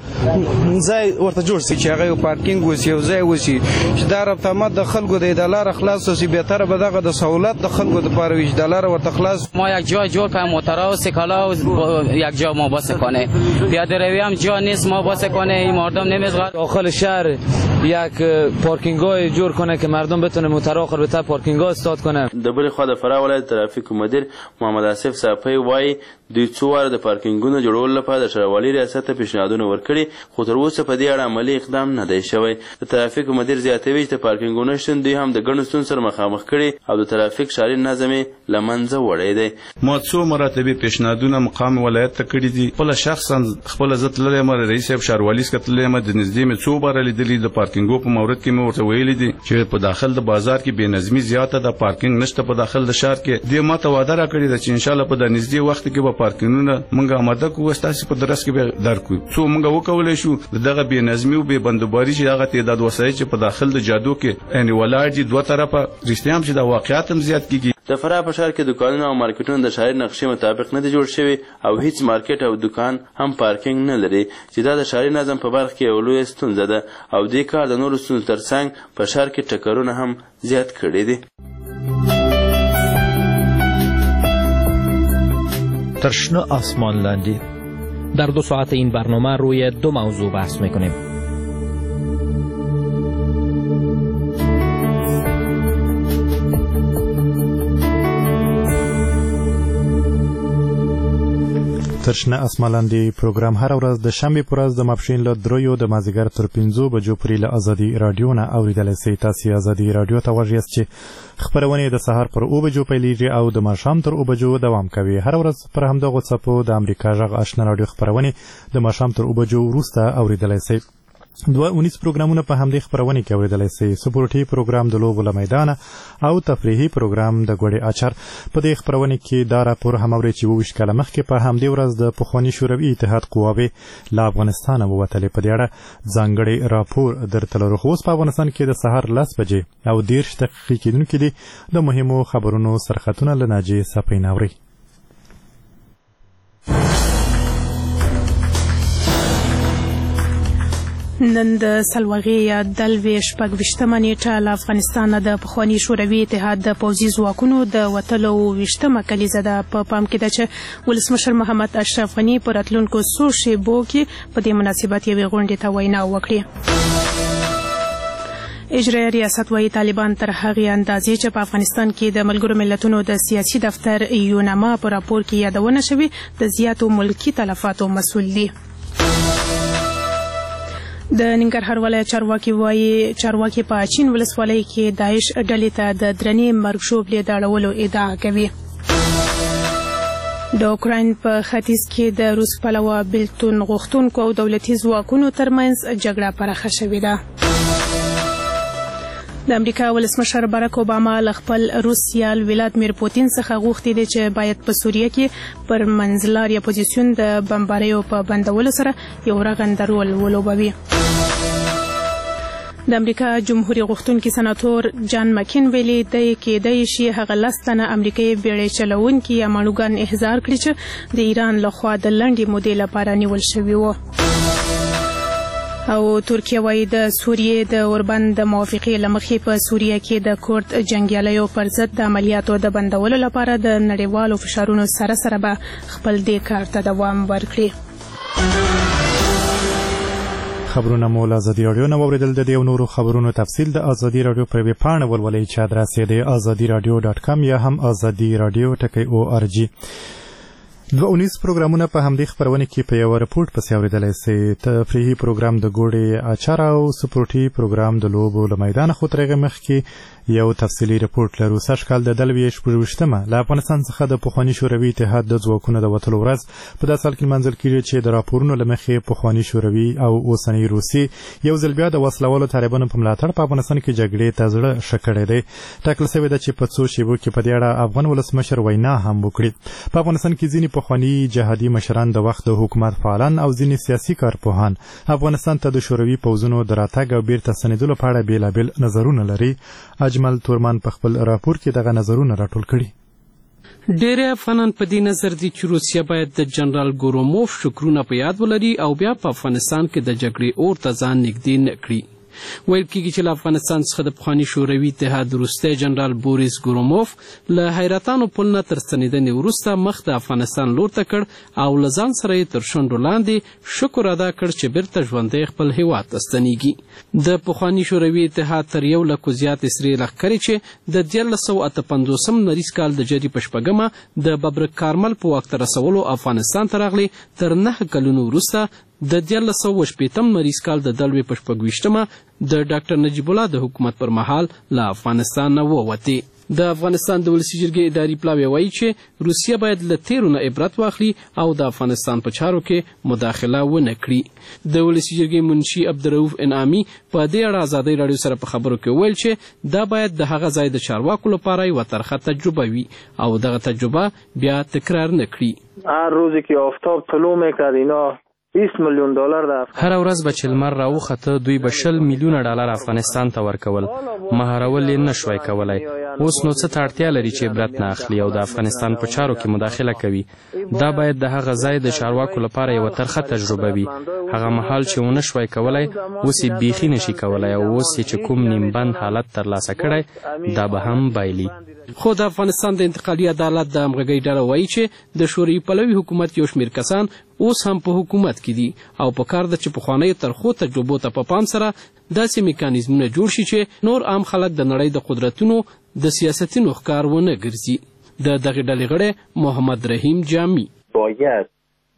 ځای ورته جوړ شي چې هغه یو پارکینګ وسي، یو ځای وسي چې دا رابطه د خلکو د لاره خلاص شي. بهتره به دغه د سہولت د خلکو دپاره وي چې د لاره ورته خلاص. ما یک جای جور کنیم موترها و سکالا و یک جا ما باز کنه. پیاده روی هم جا نیست ما باز کنه. این مردم نمیزغن داخل شهر یک پارکینگای جور کنه که مردم بتونه موترها آخر بهتر پارکینگا استاد کنه. د بلې خوا د فراه ولایت ترافیکو مدیر محمد آصف صافی وایي دوی څو واره د پارکینګونو جوړولو لپاره د ښاروالي ریاست ته پیشنهادونه ورکړي خو تر اوسه په دې اړه عملي اقدام نه دی شوی. د ترافیکو مدیر زیاتوي چې د پارکینګونو شتون دوی هم د ګڼو ستونزو سره مخامخ کړي او د ترافیک ښاري نظم یې له منځه وړی دی. ما څو مراتبې پیشنهادونه مقام ولایت ته کړي دي. خپله شخصا خپله زه تللی یم، رئیس صاحب ښاروالي څخه تللی یم، د نږدې مې څو باره لیدلي. د پارکینګو په مورد کې مې ورته ویلي دي چې په داخل د بازار کې بې نظمي زیاته ده، پارکینګ نشته په داخل د ښار کې. دې ما ته وعده راکړې ده چې انشاءالله په د نږدې وخت کې به پارکینګونه موږ آماده کړو، ستاسې په درس کې به درکړو. څو موږ وکولی شو دغه بې نظمي او بې بندوباري چې هغه تعداد وسایل چې په داخل د جادو کې یعنې ولاړ دي دوه طرفه رښتیا هم چې دا واقعیت هم زیات کېږي. د فراه په ښار کې دکانونه او مارکیټونه د ښاري نقشې مطابق نه دي جوړ شوي او هیڅ مارکیټ او دکان هم پارکینګ نه لري چې دا د ښاري نظم په برخه کې یو لویه ستونزه ده او دې کار د نورو ستونزو ترڅنګ په ښار کې ټکرونه هم زیات کړي دي. ترشنه آسمان لاندی. در 2 ساعت این برنامه روی 2 موضوع بحث میکنیم. تر شنه اسمان لاندې پروګرام هر ورځ د شنبې پر ورځ د ماپښین له 3 د مازدیګر تر 5 بجو پورې له ازادي رادیو نه اوریدلی سئ. تاسې ازادي رادیو ته غوږ یاست چې خپرونې د سهار پر 9 بجو پیلیږي او د ماښام تر 9 بجو دوام کوي. هر ورځ پر همدغو څپو د امریکا غږ آشنا رادیو خپرونې د ماښام تر 9 بجو وروسته اوریدلی سئ. 2 پروګرامونه په همدې خپرونې کې اوریدلی سئ. سپورټي پروګرام د لوبو له میدانه او تفریحي پروګرام د ګوړې اچر. په دې خپرونې کې دا راپور هم اورئ چې 22 کاله مخکې په همدې ورځ د پخواني شوروي اتحاد قواوې له افغانستانه ووتلې. په دې اړه ځانګړی راپور درته لرو. خو اوس په افغانستان کې د سهار 10 بجې او 10 دقیقې کېدونکي دي. د مهمو خبرونو سرخطونه له ناجیې صفین اورئ. نن د سلوغې یا دلوي شپږ-ویشتمه نیټه له افغانستانه د پخواني شوروي اتحاد د پوځي ځواکونو د وتلو 20مه کلیزه ده. په پام کې ده چې ولسمشر محمد اشرف غني په راتلونکو څو شېبو کې په دې مناسبت یوې غونډې ته وینا وکړي. اجرایه ریاست وايي طالبان تر هغې اندازې چې په افغانستان کې د ملګرو ملتونو د سیاسي دفتر یونما په راپور کې یادونه شوې د زیاتو ملکي تلفاتو مسؤل دي. د ننګرهار ولایت چارواکي وايي چارواکي په چین ولسوالۍ کې داعش ډلې ته د درنې مرګ ژوبلې د اړولو ادعا کوي. د اوکراین په ختیځ کې د روس پلوه بیلتون غوښتونکو او دولتي ځواکونو ترمنځ جګړه پراخه شوې ده. د امریکا ولسمشر باراک اوباما له خپل روس سیال ولادیمیر پوتین څخه غوښتي دي چې باید په سوریه کې پر منځلاري اپوزیسیون د بمباریو په بندولو سره یو رغنده رول ولوبوي. د امریکا جمهوریت غوښتونکي سناتور جان مکین ویلي دی کېدای شي هغه 10 تنه امریکایي بیړۍ چلوونکي یا ماڼوګان احضار کړي چې د ایران لخوا د لنډې مودې لپاره نیول شوي وو. او ترکیه وايي د سوریې د اوربند د موافقې له مخې په سوریه کې د کورد جنګیالیو پر ضد د عملیاتو د بندولو لپاره د نړیوالو فشارونو سره سره به خپل دې کار ته دوام ورکړي. خبرونه مو له ازادي رادیو نه واورېدل. د دې او نورو خبرونو تفصیل د ازادي رادیو په ویب پاڼه ولولئ چې ادرس یې د azadiradio.com یا هم azadiradio.org. 2 پروګرامونه په همدې خپرونې کې په یو رپورټ پسې اوریدلی سئ. تفریحي پروګرام د ګوړې اچر او سپورټي پروګرام د لوبو له میدانه. خو تر هغې مخکې یو تفصیلي رپورټ لرو. سږ کال د دلوي شپږ-ویشتمه له افغانستان څخه د پخواني شوروي اتحاد د ځواکونو د وتلو ورځ په داسې حال کې لمانځل کېږي چې د راپورونو له مخې پخواني شوروي او اوسنۍ روسي یو ځل بیا د وسلوالو طالبانو په ملاتړ په افغانستان کې جګړې ته زړه ښه کړی دی. ټاکل شوې ده چې په څو شېبو کې په دې اړه افغان ولسمشر وینا هم وکړي. په افغانستان کې ځینې پخواني جهادي مشران د وخت د حکومت فعالان او ځینې سیاسي کارپوهان افغانستان ته د شوروي پوځونو د راتګ او بیرته ستنېدلو په اړه بېلابېل نظرونه لري. اجمل تورمان په خپل راپور کې دغه نظرونه راټول کړي. ډېری افغانان په دې نظر دي چې روسیه باید د جنرال ګوروموف شکرونه په یاد ولري او بیا په افغانستان کې د جګړې اور ته ځان نږدې نه کړي. ویل کېږي چې له افغانستان څخه د پخواني شوروي اتحاد وروستی جنرال بوریس ګوروموف له حیرتانو پل نه تر ستنېدنې وروسته مخ د افغانستان لور ته کړ او له ځان سره یې تر شونډو لاندې شکر ادا کړ چې بیرته ژوندی خپل هیواد ته ستنېږي. د پخواني شوروي اتحاد تر 1 لکو زیاتې سرې لښکرې چې د 1958 لمریز کال د جدي په 8مه د ببرک کارمل په واک ته رسولو افغانستان ته راغلي، تر 9 کلونو وروسته د 1980 لمریز کال د دلوي په 26مه د ډاکټر نجیب الله د حکومت پر مهال له افغانستان نه ووتې. د افغانستان د ولسي جرګې اداري پلاوی وایي چې روسیه باید له تیرو نه عبرت واخلي او د افغانستان په چارو کې مداخله ونه کړي. د ولسي جرګې منشي عبدالرؤف انعامي په دې اړه ازادي راډیو سره په خبرو کې وویل چې دا باید د هغه ځای د چارواکو لپاره یوه ترخه تجربه وي او دغه تجربه بیا تکرار نه کړي. هر روزی که آفتاب طلوع میکرد اینا 20 میلیون دلار ده. هر ورځ به چې لمر راوخته دوی به 20 میلیونه ډالر افغانستان ته ورکول. مهارول یې نشوای کولای. اوس نو څه ته اړتیا لري چې عبرت نه اخلي او د افغانستان په چارو کې مداخله کوي. دا باید د هغه ځای د چارواکو لپاره یوه ترخه تجربه وي. هغه مهال چې ونه شوای کولای اوس یې بیخي نشي کولای او اوس یې چې کوم نیمبند حالت ترلاسه کړی دا به هم بایلي. خو د افغانستان د انتقالي عدالت د همغږۍ ډله وایي چې د شوروي پلوي حکومت یو شمېر کسان اوس هم په حکومت کې دي او په کار ده چې پخوانیو ترخو تجربو ته په پام سره داسې میکانیزمونه جوړ شي چې نور عام خلک د نړۍ د قدرتونو د سیاستونو ښکار ونه ګرځي. د دغې ډلې غړی محمد رحیم جامي باید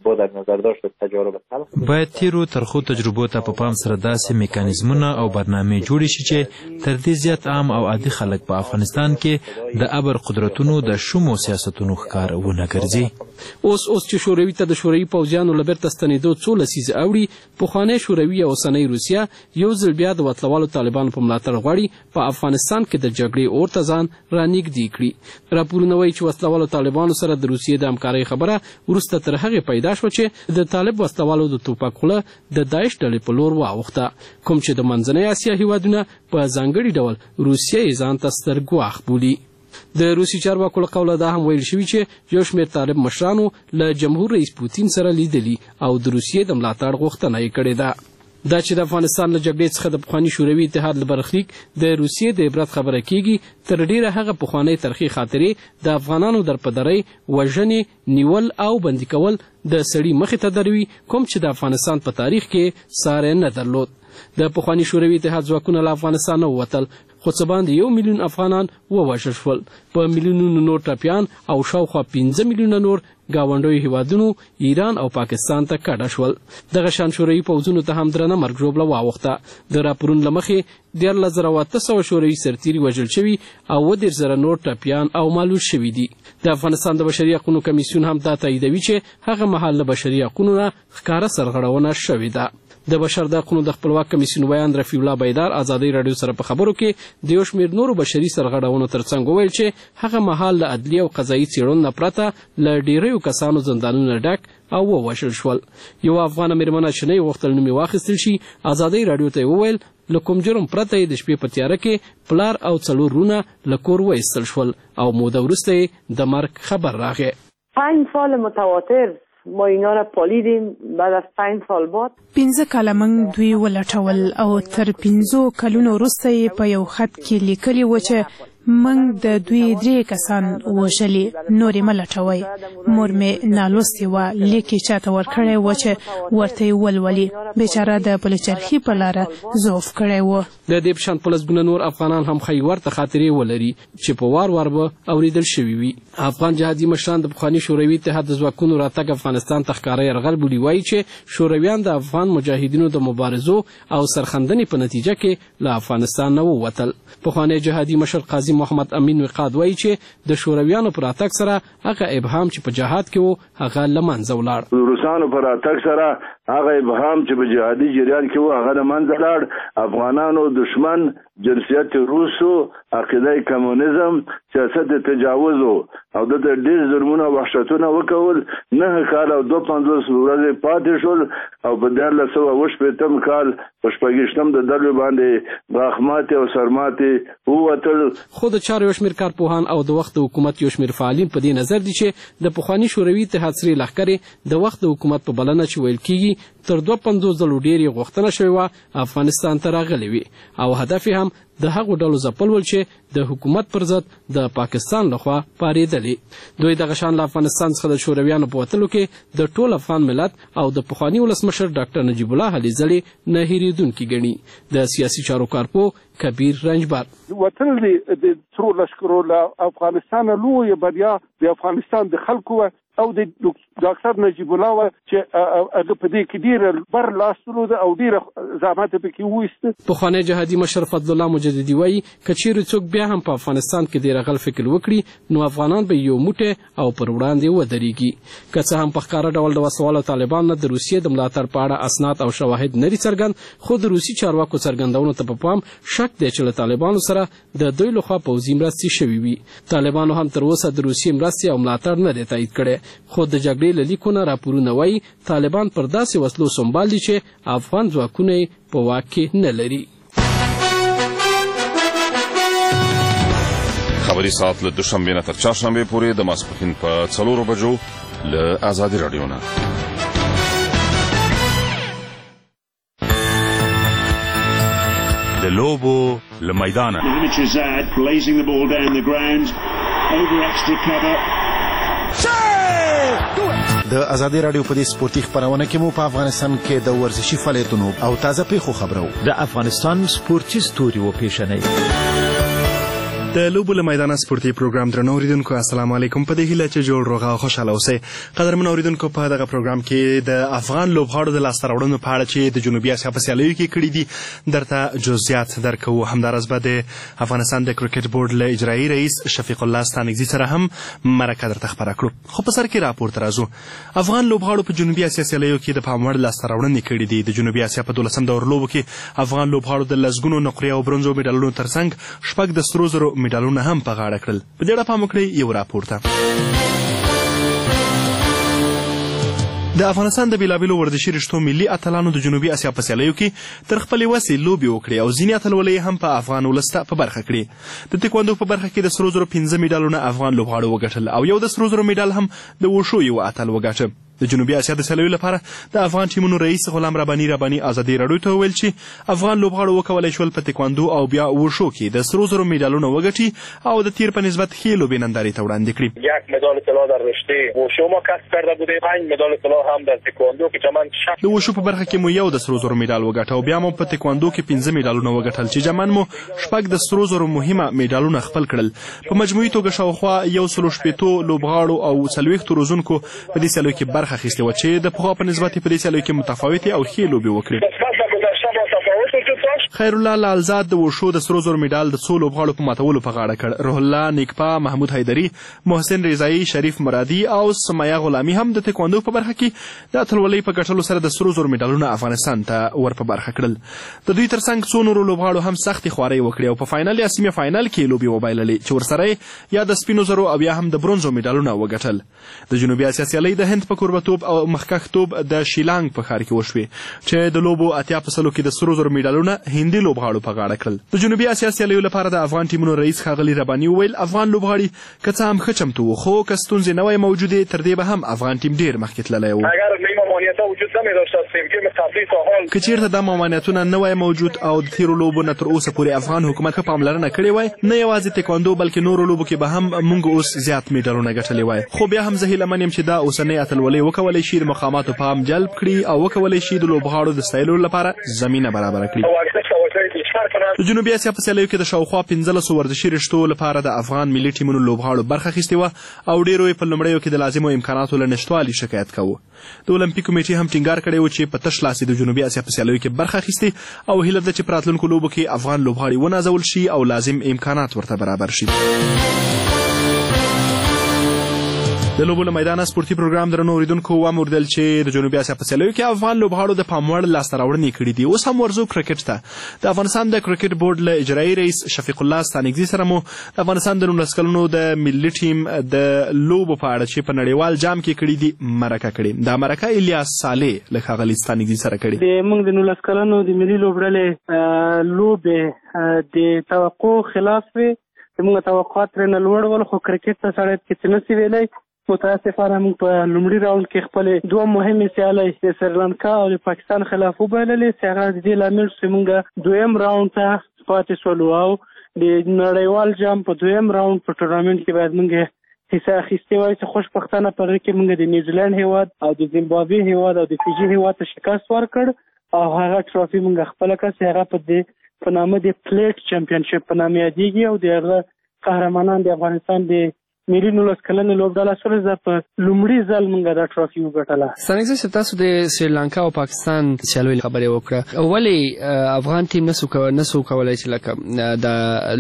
با در نظر داشت تجارب تلخ. باید تیرو ترخو تجربو ته په پام سره داسې میکانیزمونه او برنامې جوړې شي چې تر دې زیات عام او عادي خلک په افغانستان کې د ابر قدرتونو د شومو سیاستونو ښکار ونه ګرځي. اوس چې شوروي ته د شوروي پوځیانو له بیرته ستنېدو څو لسیزې اوړي، پخوانی شوروي او اوسنۍ روسیه یو ځل بیا د وتلوالو طالبانو په ملاتړ غواړي په افغانستان کې د جګړې اور ته ځان رانږدې کړي. راپورونه وایي چې وسلوالو طالبانو سره د روسیې د همکارۍ خبره وروسته تر هغې پیدا شوه چې د طالب وسلوالو د توپک خوله د داعش ډلې په لور واوښته، کوم چې د منځنۍ اسیا هیوادونه په ځانګړي ډول روسیه یې ځان ته ستر ګواښ بولي. د روسي چارواکو له قوله دا هم ویل شوي چې یو شمېر طالب مشرانو له جمهور رئیس پوتین سره لیدلي او د روسیې د ملاتړ غوښتنه یې کړې ده. دا چې د افغانستان له جګړې څخه د پخواني شوروي اتحاد له برخلیک د روسیې د عبرت خبره کیږي، تر ډیره هغه پخوانۍ ترخې خاطرې د افغانانو درپدرۍ، وژنې، نیول او بندي کول د سړي مخې ته دروي، کوم چې د افغانستان په تاریخ کې ساری نه درلود. د پخواني شوروي اتحاد ځواکونه له افغانستانه ووتل، خو څه باندې 1 میلیون افغانان ووژل شول، په میلیونونو نور ټپیان او شاوخوا 15 میلیونه نور ګاونډیو هیوادونو ایران او پاکستان ته کډه شول. دغه شان شوروي پوځونو ته هم درنه مرګ ژوبله واوښته. د راپورونو له مخې 14800 شوروي سرتیري وژل شوي او 10000 نور ټپیان او مالوت شوي دي. د افغانستان د بشري حقونو کمیسیون هم دا تاییدوي چې هغه مهال له بشري حقونو نه ښکاره سرغړونه شوې ده. د بشر د حقونو د خپلواک کمیسیون ویان رفیع الله بیدار ازادۍ راډیو سره په خبرو کې د یو شمېر نورو بشري سرغړونو ترڅنګ وویل چې هغه مهال له عدلي او قضایي څېړنو نه پرته له ډېریو کسانو زندانونه ډک او ووژل شول. یو افغانه مېرمنه چې نه یې غوښتل نوم یې واخیستل شي، ازادۍ راډیو ته یې وویل له کوم جرم پرته یې د شپې په تیاره کې پلار او 4 وروڼه له کور وایستل شول او موده وروسته یې د مرګ خبر راغی. 5 سال متواتر ما اینا را پالیدیم، بعد از 5 سال بعد 15 کاله موږ دوی ولټول او تر 15 کلونو وروسته یې په یو خط کې لیکلي و چې موږ د دوی 3 کسان وژلي، نور یې مه لټوئ. مور مې نالوستې وه، لیک یې چاته ورکړی و چې ورته یې ولولي. بیچاره د پلچرخي په لاره ضعف کړی و. د دې په شان په لسګونه نور افغانان هم ښایي ورته خاطرې ولري چې په وار وار به اورېدل شوي وي. افغان جهادي مشران د پخواني شوروي اتحاد د ځواکونو راتګ افغانستان ته ښکاره یرغل بولي، وایي چې شورویان د افغان مجاهدینو د مبارزو او سرښندنې په نتیجه کې له افغانستان نه ووتل. پخوانی جهادي مشر قاضي محمد امین وقاد وایي چې د شورویانو پر راتګ سره هغه ابهام چې په جهاد کې و هغه له منځه ولاړ. روسانو پر راتګ سره هغه ابهام چې په جهادي جریان کې و هغه له منځه لاړ. افغانانو دشمن جنسیت روسو، عقیده کمونیزم، سیاست تجاوز او د ډېر ظلمونه او وحشتونه وکول. 9 کال او 250 ورځې پاتې شول او په 1980 کال په 28 د دلو باندې غاښماتې او سرماتې ووتل. خو د چارو یو شمېر کارپوهان او د وخت د حکومت یو شمېر فعالین په دې نظر دي چې د پخواني شوروي اتحاد سرې لښکرې د وخت د حکومت په بلنه چې ویل کېږي تر 250 ځلو ډېر یې غوښتنه شوې وه افغانستان ته راغلې وي او هدف یې هم د هغو ډلو ځپل ول چې د حکومت پر ضد د پاکستان لخوا پارېدلې. دوی دغه شان له افغانستان څخه د شورویانو په وتلو کې د ټول افغان ملت او د پخواني ولسمشر ډاکټر نجیب الله علیزړې نه هېرېدونکي ګڼي. د سیاسي چارو کارپوه کبیر رنجبر وتل د سرو لښکرو له افغانستان لویه بریا د افغانستان د خلکو او د ډاکټر نجیب الله چې هغه په دې کې ډېر بر لاس درلود او ډېر زحمت پکې وایسته. پخوانی جهادي مشر فضل الله مجددي وایي که چیرې څوک بیا هم په افغانستان کې د یرغل فکر وکړي نو افغانان به یو موټی او پر وړاندې ودرېږي. که څه هم په ښکاره ډول د وسوالو طالبانو نه د روسیې د ملاتړ په اړه اسناد او شواهد نه دي څرګند، خو د روسي چارواکو څرګندونو ته په پام شک دی چې له طالبانو سره د دوی لخوا پوځي مرستې شوي وي. طالبانو هم تر اوسه د روسیې مرستې او ملاتړ نه دی تایید کړی، خو د جګړې له لیکونه راپورونه وایي طالبان پر داسې وسلو سنبال دي چې افغان ځواکونه یې په واک کې نه لري. خبري ساعت له دوشنبې نه تر چهارشنبې پورې د ماسپښین په 4 بجو له ازادي راډیو نه. د لوبو له میدانه د ازادي راډیو په دې سپورتي خبرونه کې مو په افغانستان کې د ورزشي فعالیتونو او تازه پیښو خبرو د افغانستان سپورتي ستوري و پیژنئ. د لوبو له میدانه سپورتي پروګرام درنو اوریدونکو السلام علیکم. په دې هیله چې جوړ روغه او خوشاله اوسئ. قدرمن اوریدونکو په دغه پروګرام کې د افغان لوبغاړو د لاسته راوړنو په اړه چې د جنوبي اسیا په سیالیو کې کړي دي درته جزئیات درکوو. همداراز به د افغانستان د کرکټ بورډ له اجرایي رئیس شفیق الله ستانکزي سره هم مرکه درته خپره کړو. خو په سر کې راپور ته راځو. افغان لوبغاړو په جنوبي اسیا سیالیو کې د پام وړ لاسته راوړنې کړي دي. د جنوبي اسیا په 12 دور لوبو کې افغان لوبغاړو د لسګونو نقرې او برونزو میډالونو ترڅنګ شپږ د سرو زرو میډالونه هم په غاړه کړل. په دې اړه پام وکړئ یو راپور ته. د افغانستان د بیلابیلو ورزشي رشتو ملي اتلانو د جنوبي اسیا په سیالیو کې تر خپلې وسې لوبې وکړې او ځینې اتلولۍ هم په افغان ولس ته په برخه کړې. د تکواندو په برخه کې د سرو زرو 15 میډالونه افغان لوبغاړو وګټل او یو د سرو زرو میډال هم د وشو یو اتل وګاټه. د جنوبي اسیا د سیالیو لپاره د افغان ټیمونو رئیس غلام رباني ازادي راډیو ته وویل چې افغان لوبغاړو وکولی شول په تکواندو او بیا وشو کې د سرو زرو میډالونه وګټي او د تیر په نسبت ښې لوبې نندارې ته وړاندې کړي. یک مدال طلا در رشته وشو ما کسب کرده بودیم، 5 مدال طلا هم در تکواندو که جمعاً 6. د وشو په برخه کې مو یو د سرو زرو میډال وګټه او بیا مو په تکواندو کې 15 میډالونه وګټل چې جمعاً مو شپږ د سرو زرو مهمه میډالونه خپل کړل. په مجموعي توګه شاوخوا 160 لوبغاړو او 40 روزونکو په دې سیالیو کې برخه اخیستې وه چې د پخوا په نسبت په دې سیالیو کې متفاوتې او ښې لوبې وکړې. خیر الله لالزاد د وشو د سرو زرو میډال د څو لوبغاړو په ماتولو په غاړه کړ. روح الله نیکپا، محمود حیدري، محسن رضایي، شریف مرادي او سمیه غلامي هم د تکواندو په برخه کې د اتلولۍ په ګټلو سره د سرو زرو میډالونه افغانستان ته ور په برخه کړل. د دوی ترڅنګ څو نورو لوبغاړو هم سختې خوارۍ وکړې او په فاینل یا سیمه فاینل کې لوبې وبایللې چې ورسره یا د سپینو زرو او یا هم د برونزو میډالونه وګټل. د جنوبي اسیا سیالۍ د هند په کوربتوب او مخکښتوب د شیلانګ په ښار کې وشوې چې د لوبو 80% کې د سرو زرو میډالونه هندي لوبغاړو په غاړه کړل. د جنوبي اسیا سیالیو لپاره د افغان ټیمونو رئیس ښاغلي رباني وویل افغان لوبغاړي که څه هم ښه چمتو وو خو که ستونزې نه وای موجودې تر دې به هم افغان ټیم ډېر مخکې تللی و. که چیرته دا ممانعتونه نه وای موجود او د تیرو لوبو نه تر اوسه پورې افغان حکومت ښه پاملرنه کړې وای نه یوازې تکواندو بلکې نورو لوبو کې به هم موږ اوس زیات میډالونه ګټلي وای. خو بیا هم زه هیله من یم چې دا اوسنۍ اتلولۍ وکولی شي د مقاماتو پام جلب کړي او وکولی شي د لوبغاړو د ستایلو لپاره زمینه برابره کړي. د جنوبي اسیا په سیالیو کې د شاوخوا 15 ورزشي رشتو لپاره د افغان ملي ټیمونو لوبغاړو برخه اخیستې وه او ډېرو یې په لومړیو کې د لازمو امکاناتو له نشتوالي شکایت کوو. د اولمپیک کمیټې هم ټینګار کړی و چې په تش لاس د جنوبي اسیا په سیالیو کې برخه اخیستې او هیله ده چې په راتلونکو لوبو کې افغان لوبغاړي ونازول شي او لازم امکانات ورته برابر شي. د لوبو له میدانه سپورتي پروګرام درنو اوریدونکو واوریدل چې د جنوبي اسیا په سیالیو کې افغان لوبغاړو د پام وړ لاسته راوړنې کړي دي. اوس هم ورځو کرکټ ته. د افغانستان د کرکټ بورډ له اجرایي رئیس شفیق الله ستانکزي سره مو د افغانستان د 19 کلونو د ملي ټیم د لوبو په اړه چې په نړیوال جام کې کړي دي مرکه کړې. دا مرکه الیاس صالح له ښاغلي ستانکزي سره کړې. موږ د 19 کلونو د ملي لوبډلې لوبې د توقع خلاف وي. موږ توقعات ترېنه لوړ ول خو کرکټ ته سړی هېڅ نشي ویلی. متاسفانه موږ په لومړي راوند کې خپلې دوه مهمې سیالۍ د سریلانکا او د پاکستان خلاف وبایللې چې هغه د دې لامل شو موږ دویم راوند ته پاتې شولو او د نړیوال جام په دویم راوند په ټورنامنټ کې باید موږ حصه اخیستې وای چې خوشبختانه په هغې کې موږ د نیوزیلینډ هیواد او د زیمبابوې هیواد او د فیجي هیواد ته شکست ورکړ او هغه ټرافي موږ خپله کړه چې هغه په نامه د پلیټ چمپینشپ په نامه یادېږي او د هغه قهرمانان د افغانستان د ملي 19 کلنې لوبډله سره زه په لومړي ځل موږ دا ټرافي وګټله. ستانکزي صاحب تاسو د سریلانکا او پاکستان سیالیو خبرې وکړه. ولې افغان ټیم نسو کولی چې لکه د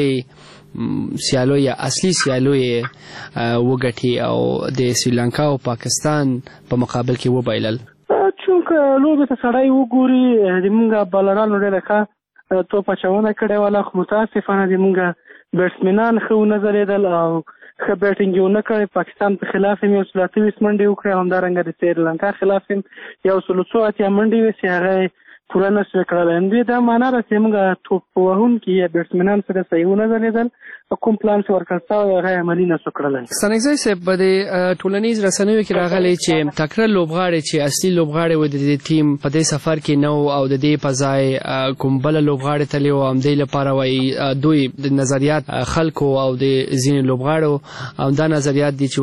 لومړی سیالو یا اصلي سیالو وګټي او د سریلانکا او پاکستان په مقابل کې وبایلل؟ چونکه لوبې ته سړی وګوري د موږ بالرانو ډېره ښه توپ اچونه کړې وله خو متاسفانه د موږ بیټسمنان ښه ونه ځلېدل او ښه بیټینګ یې ونه کړی. پاکستان په خلاف هم 128 منډې وکړې او همدارنګه د سریلانکا خلاف هم 180 منډې وې چې هغه پوره نشوې کړلی. همدې دا معنا ده چې موږ توپ وهونکي یا بیټسمنان سره صحیح ونه ځلېدل او کوم پلان چې ورکړل شوی هغه یې عملي نشو کړلی. ستانکزي صاحب په دې ټولنیز رسنیو کې راغلی چې تکړه لوبغاړي چې اصلي لوبغاړي و د دې ټیم په دې سفر کې نه و او د دې په ځای کوم بله لوبغاړي تللی و. همدې لپاره وایي دوی د نظریات خلکو او د ځینې لوبغاړو همدا نظریات دي چې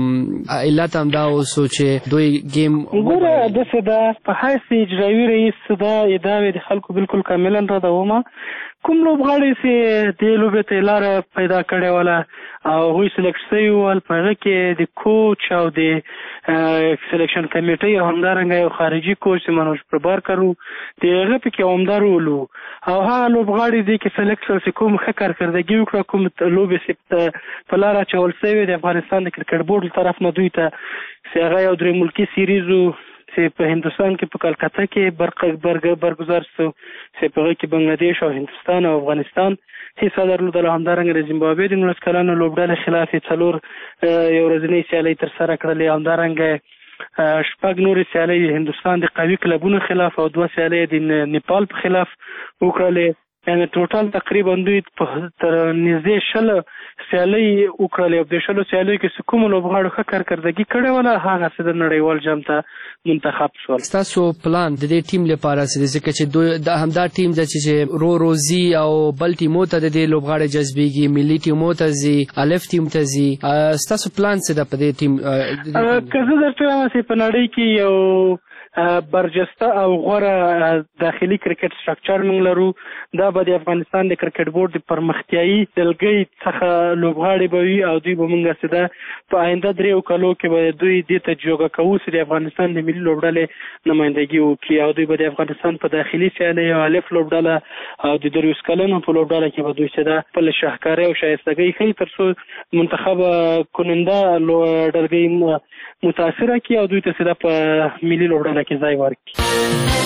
وایي علت همدا اوسو چې دوی ګیم ګوره داسې ده په حیث اجرایي رئیس چې دا ادعاوې د خلکو بالکل کاملا ردومه. کوم لوبغاړي چې دې لوبې ته لاره پیدا کړې وله او هغوی سلیکټ شوي ول په هغه کې د کوچ او د سلیکشن کمیټۍ او همدارنګه یو خارجي کوچ منوج پربارکر و د هغه پکې عمده رول و او هغه لوبغاړي دې کې سلیکټ شول چې کوم ښه کارکردګي وکړه کوم لوبې چې په لاره اچول شوې د افغانستان د کرکټ بورډ له طرف نه دوی ته چې هغه یو 3 ملکي سیریز و چې په هندوستان کې په کلکته کې برگزار شو چې په هغه کې بنگلادیش او هندوستان او افغانستان حصه درلودله. همدارنګه د زیمبابوې د 19 کلنو لوبډلې خلاف یې 4 یو ورځنۍ سیالۍ ترسره کړلې. همدارنګه 6 نورې سیالۍ هندوستان د قوي کلبونو خلاف او 2 سیالۍ د نیپال په خلاف وکړلې. یعنې ټوټل تقریبا دوی تر نږدې 10 سیالۍ وکړلې او د 10 سیالیو کې چې کومو لوبغاړو ښه کارکردګي کړې وله هغه څه د نړیوال جام ته منتخب شول. ستاسو پلان د دې ټیم لپاره څه دی ځکه چې د همدا ټیم ده چې روزي او بل ټیمو ته د دې لوبغاړي جذبېږي ملي ټیمو ته ځي الف ټیم ته ځي ستاسو پلان څه ده په دې ټیم؟ که زه درته وایم چې په نړۍ کې یو برجسته او غوره داخلي کرکټ سټرکچر موږ لرو. دا به د افغانستان د کرکټ بورډ د پرمختیایي دلګۍ څخه لوبغاړي به وي او دوی به موږ چې ده په آینده 3 کالو کې به دوی دې ته جوګه کوو چې د افغانستان د ملي لوبډلې نمایندګي وکړي او دوی به د افغانستان په داخلي سیالۍ او الف لوبډله او د 30 کلنو په لوبډله کې به دوی چې ده خپل شاهکارۍ او شایستګۍ ښیي تر څو منتخب کننده ډلګۍ متاثره کړي او دوی ته چې ده په ملي لوبډله کې ځای ورکړي.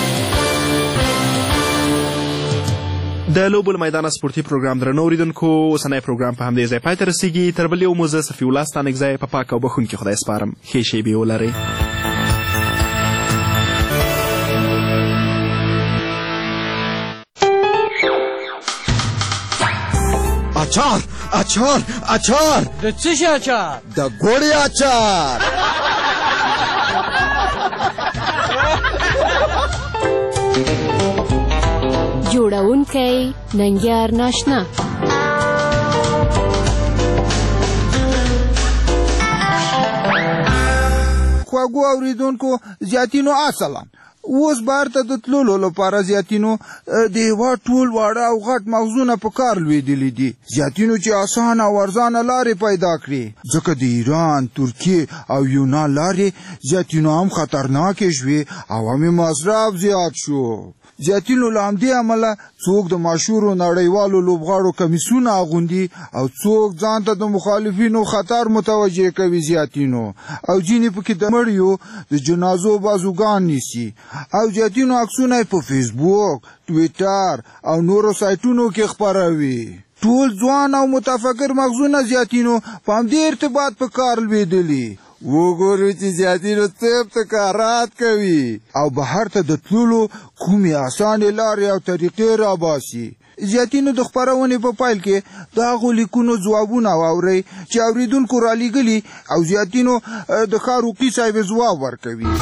د لوبو له میدانه سپورتي پروګرام درنو اوریدونکو اوسنی پروګرام په همدې ځای پای ته رسیږي. تر بل یو مو زه صفي الله ستانکزی په پاک او بښونکي خدای سپارم. ښې شېبې ولرئ. اچار د څه شي اچار؟ د ګوړې اچار. جوړونکی ننګیار ناشنا. خواږو اوریدونکو زیاتینو السلام. اوس بهر ته د تللو لپاره زیاتینو د هېواد ټول واړه او غټ مغزونه په کار لوېدلي دي. زیاتینو چې اسانه او ارزانه لارې پیدا کړي ځکه د ایران، ترکیې او یونان لارې زیاتینو هم خطرناکې شوې او هم مصرف زیات شو. زیاتینو له همدې امله څوک د مشهورو نړیوالو لوبغاړو کمیسونه اغوندي او څوک ځان ته د مخالفینو خطر متوجه کوي زیاتینو او ځینې پکې د مړیو د جنازو بازوګان نیسي او زیاتینو عکسونه یې په فیسبوک، ټویټر او نورو سایټونو کې خپروي. ټول ځوان او متفکر مغزونه زیاتینو په همدې ارتباط په کار لوېدلي. وګورو چې زیاتینو څه ابتکارات کوي او بهر ته د تللو کومې اسانې لارې او طریقې راباسي. زیاتینو د خپرونې په پیل کې د هغو لیکونو ځوابونه واورئ چې اوریدونکو رالیږلي او زیاتینو د خاروقي صاحب ځواب ورکوي.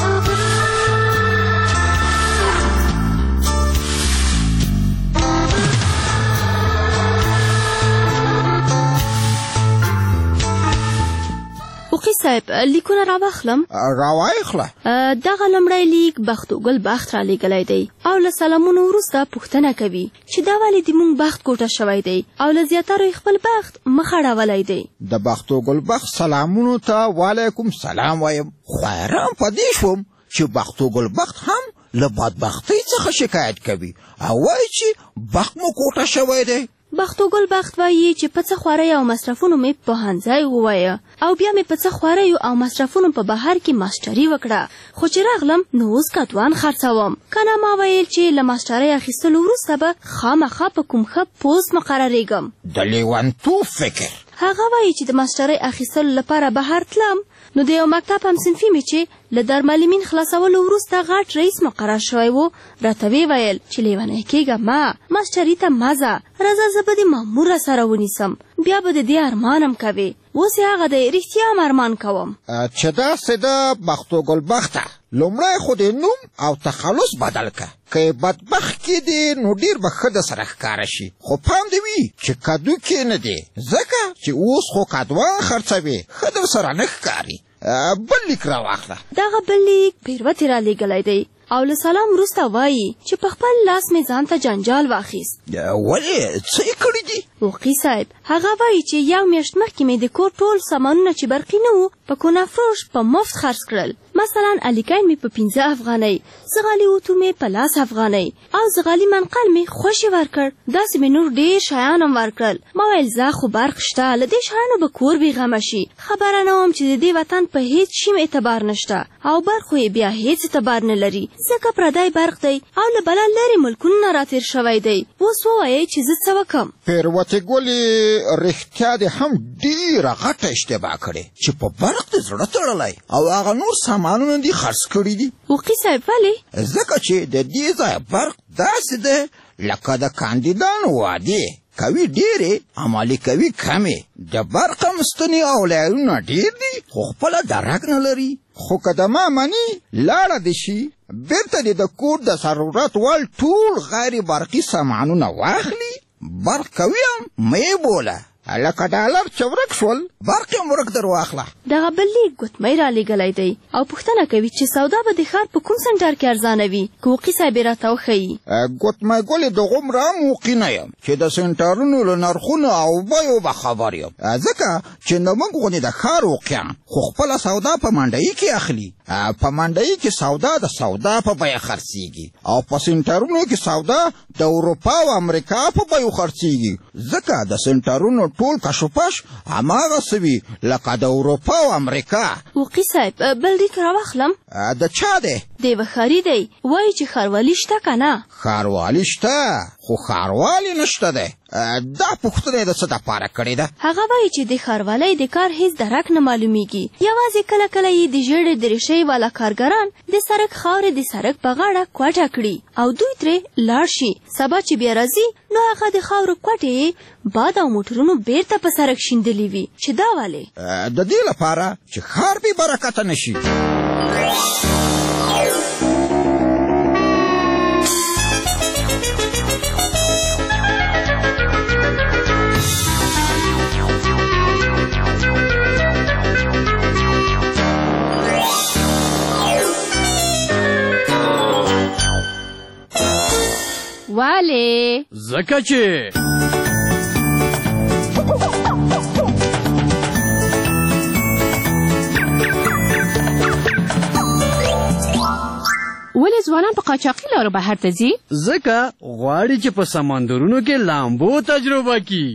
اوقی صاحب لیکونه راواخلم؟ راواخله. دغه لومړی لیک بختوګل بخت را لیږلی دی او له سلامونو وروسته پوښتنه کوي چې دا ولې د مونږ بخت کوټه شوی دی او له زیاترو خپل بخت مخ اړولی دی. د بختوګل بخت سلامونو ته وعلیکم سلام وایم. خو حیران په دې شوم چې بختوګل بخت هم له بدبختۍ څخه شکایت کوي او وایي چې بخت مو کوټه شوی دی. بختوګل بخت وایي چې په څه خوارۍ او مصرفونو مې پوهنځی ووایه او بیا مې په څه خوارۍ او مصرفونو په بهر کې ماسټري وکړه خو چې راغلم نو اوس کتوان خرڅوم. کنه ما ویل چې له ماسټرۍ اخیستلو وروسته به خامخا په کوم ښه پوسټ مقرریږم. د لیونتوب فکر. هغه وایي چې د ماسټرۍ اخیستلو لپاره بهر تلم نو د یو مکتب همصنفي مې چې له دارالمعلمین خلاصولو وروسته غټ رئیس مقرر شوی و راته ویل چې لیونی کېږه ما ماسټري ته مه ځه راځه زه به د مامور سره ونیسم بیا به د دې ارمانم کوې. اوس یې هغه دی رښتیا هم ارمان کوم. چې داسې ده بختوګل بخته لومړی خو د نوم او تخلص بدل که که بدبخت کې دی نو ډېر به ښه د سره ښکاره شي خو پام دې وي چې کدو کې نه دی ځکه چې اوس خو کدوان خرڅوي ښه در سره نه ښکاري. بل لیک راواخله. دغه بل لیک پیروتې را لیږلی دی او له سلام وروسته وایي چې په خپل لاس مې ځان ته جنجال واخیست. ولې څه یې کړي دي؟ وقي صاحب هغه وایي چې یو میاشت مخکې مې د کور ټول سامانونه چې برقي نه وو په کونافروش په مفت خرڅ کړل. مثلا الیکین مې په 15 افغانۍ، زغالي اوتو مې په 10 افغانۍ او زغالي منقل مې خوشې ورکړ. داسې مې نور ډېر شیان هم ورکړل. ما ویل زه خو برق شته، له دې شیانو به کور بېغمه شي. خبره نه وم چې د دې وطن په هیڅ شي اعتبار نشته او برق خو یې بیا هیڅ اعتبار نه لري ځکه پردی برق دی او له بله لرې ملکونو نه راتېر شوی دی. اوس ووایئ چې زه څه وکړم؟ پیروتې ګلې رښتیا دې هم ډېره غټه اشتباه کړې چې په برق دې زړه تړلی او هغه نور سامانونه دې خرڅ کړي دي. وقي صاحب ولې؟ ځکه چې د دې ځایه برق داسې دی لکه د کاندیدانو وعدې کوي ډېرې، عملي کوي کمې. د برق هم ستنې او لایرونه ډېر دي خو خپله درک نه لري. خو که د ما مني لاړه دې شي بېرته دې د کور د ضرورت وړ ټول غیر برقي سامانونه واخلي. برق کوي هم مې بوله لکه ډالر چې ورک شول برق هم ورک در واخله. دغه بل لیک ګوتمۍ رالیږلی دی او پوښتنه کوي چې سودا به د ښار په کوم سنټر کې ارزانه وي که وقي صاحب یې راته وښیي. ګوتمۍ ګلې دغومره هم وقي نه یم چې د سنټرونو له نرخونو او بیو به خبر یم ځکه چې نمونږ غوندې د ښار وقیان خو خپله سودا په منډیي کې اخلي. په منډیي کې سودا د سودا په بیه خرڅېږي او په سنټرونو کې سودا د اروپا او امریکا په بیو خرڅېږي ځکه د سنټرونو ټول کشوپش هماغسې وي لکه د اروپا او امریکا. وقي صاحب بل لیک راواخلم؟ د چا دی؟ د یوه ښاري دی وایي چې ښاروالي شته که نه؟ ښاروالي شته خو ښاروالي نشته دی. دا پوښتنه یې د څه دپاره کړې ده؟ هغه وایي چې د ښاروالۍ د کار هیڅ درک نه معلومیږي. یوازې کله کله یې د ژېړې دریشۍ والا کارګران د سړک خاورې د سړک په غاړه کوټه کړي او دوی ترې لاړ شي. سبا چې بیا راځي نو هغه د خاورو کوټې باد او موټرونو بیرته په سړک شیندلي وي چې دا ولې؟ د دې لپاره چې ښار بې برکته نه شي. ولې؟ ځکه چې ولې ځوانان په قاچاقي لارو بهر ته ځي؟ ځکه غواړي چې په سمندرونو کې لامبو تجربه کړي.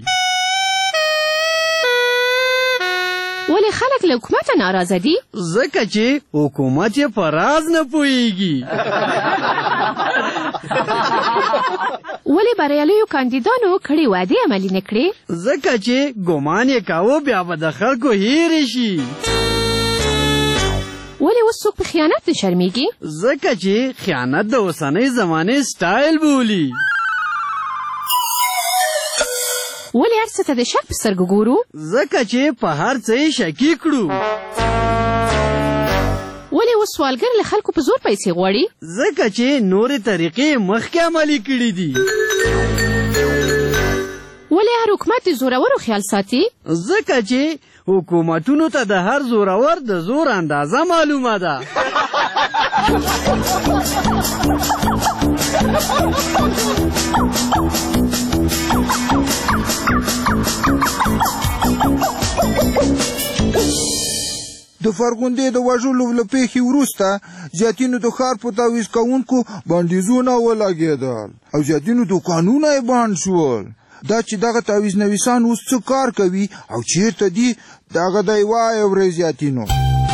ولې خلک له حکومته ناراضه دي؟ ځکه چې حکومت یې په راز نه پوهیږي. ولې بریالیو کاندیدانو کړې وعدې عملي نه کړې؟ ځکه چې ګمان یې کاوه بیا به د خلکو هیرې شي. ولې اوس څوک په خیانت نه شرمېږي؟ ځکه چې خیانت د اوسنۍ زمانې سټایل بولي. ولې هر څه ته د شک په سترګو ګورو؟ ځکه چې په هر څه یې شکي کړو. ولې اوس سوالګر له خلکو په زور پیسې غواړي؟ ځکه چې نورې طریقې مخکې عملي کړي دي. ولې هر حکومت د زورورو خیال ساتي؟ ځکه چې حکومتونو ته د هر زورور د زور اندازه معلومه ده. د فرغوندې د وژلو له پیښې وروسته زیاتینو د ښار په تعویض کوونکو بندیزونه ولګېدل او زیاتینو دوکانونه یې بند شول. دا چې دغه تعویض نویسان اوس څه کار کوي او چیرته دي دغه دی وایه ورې زیاتینو.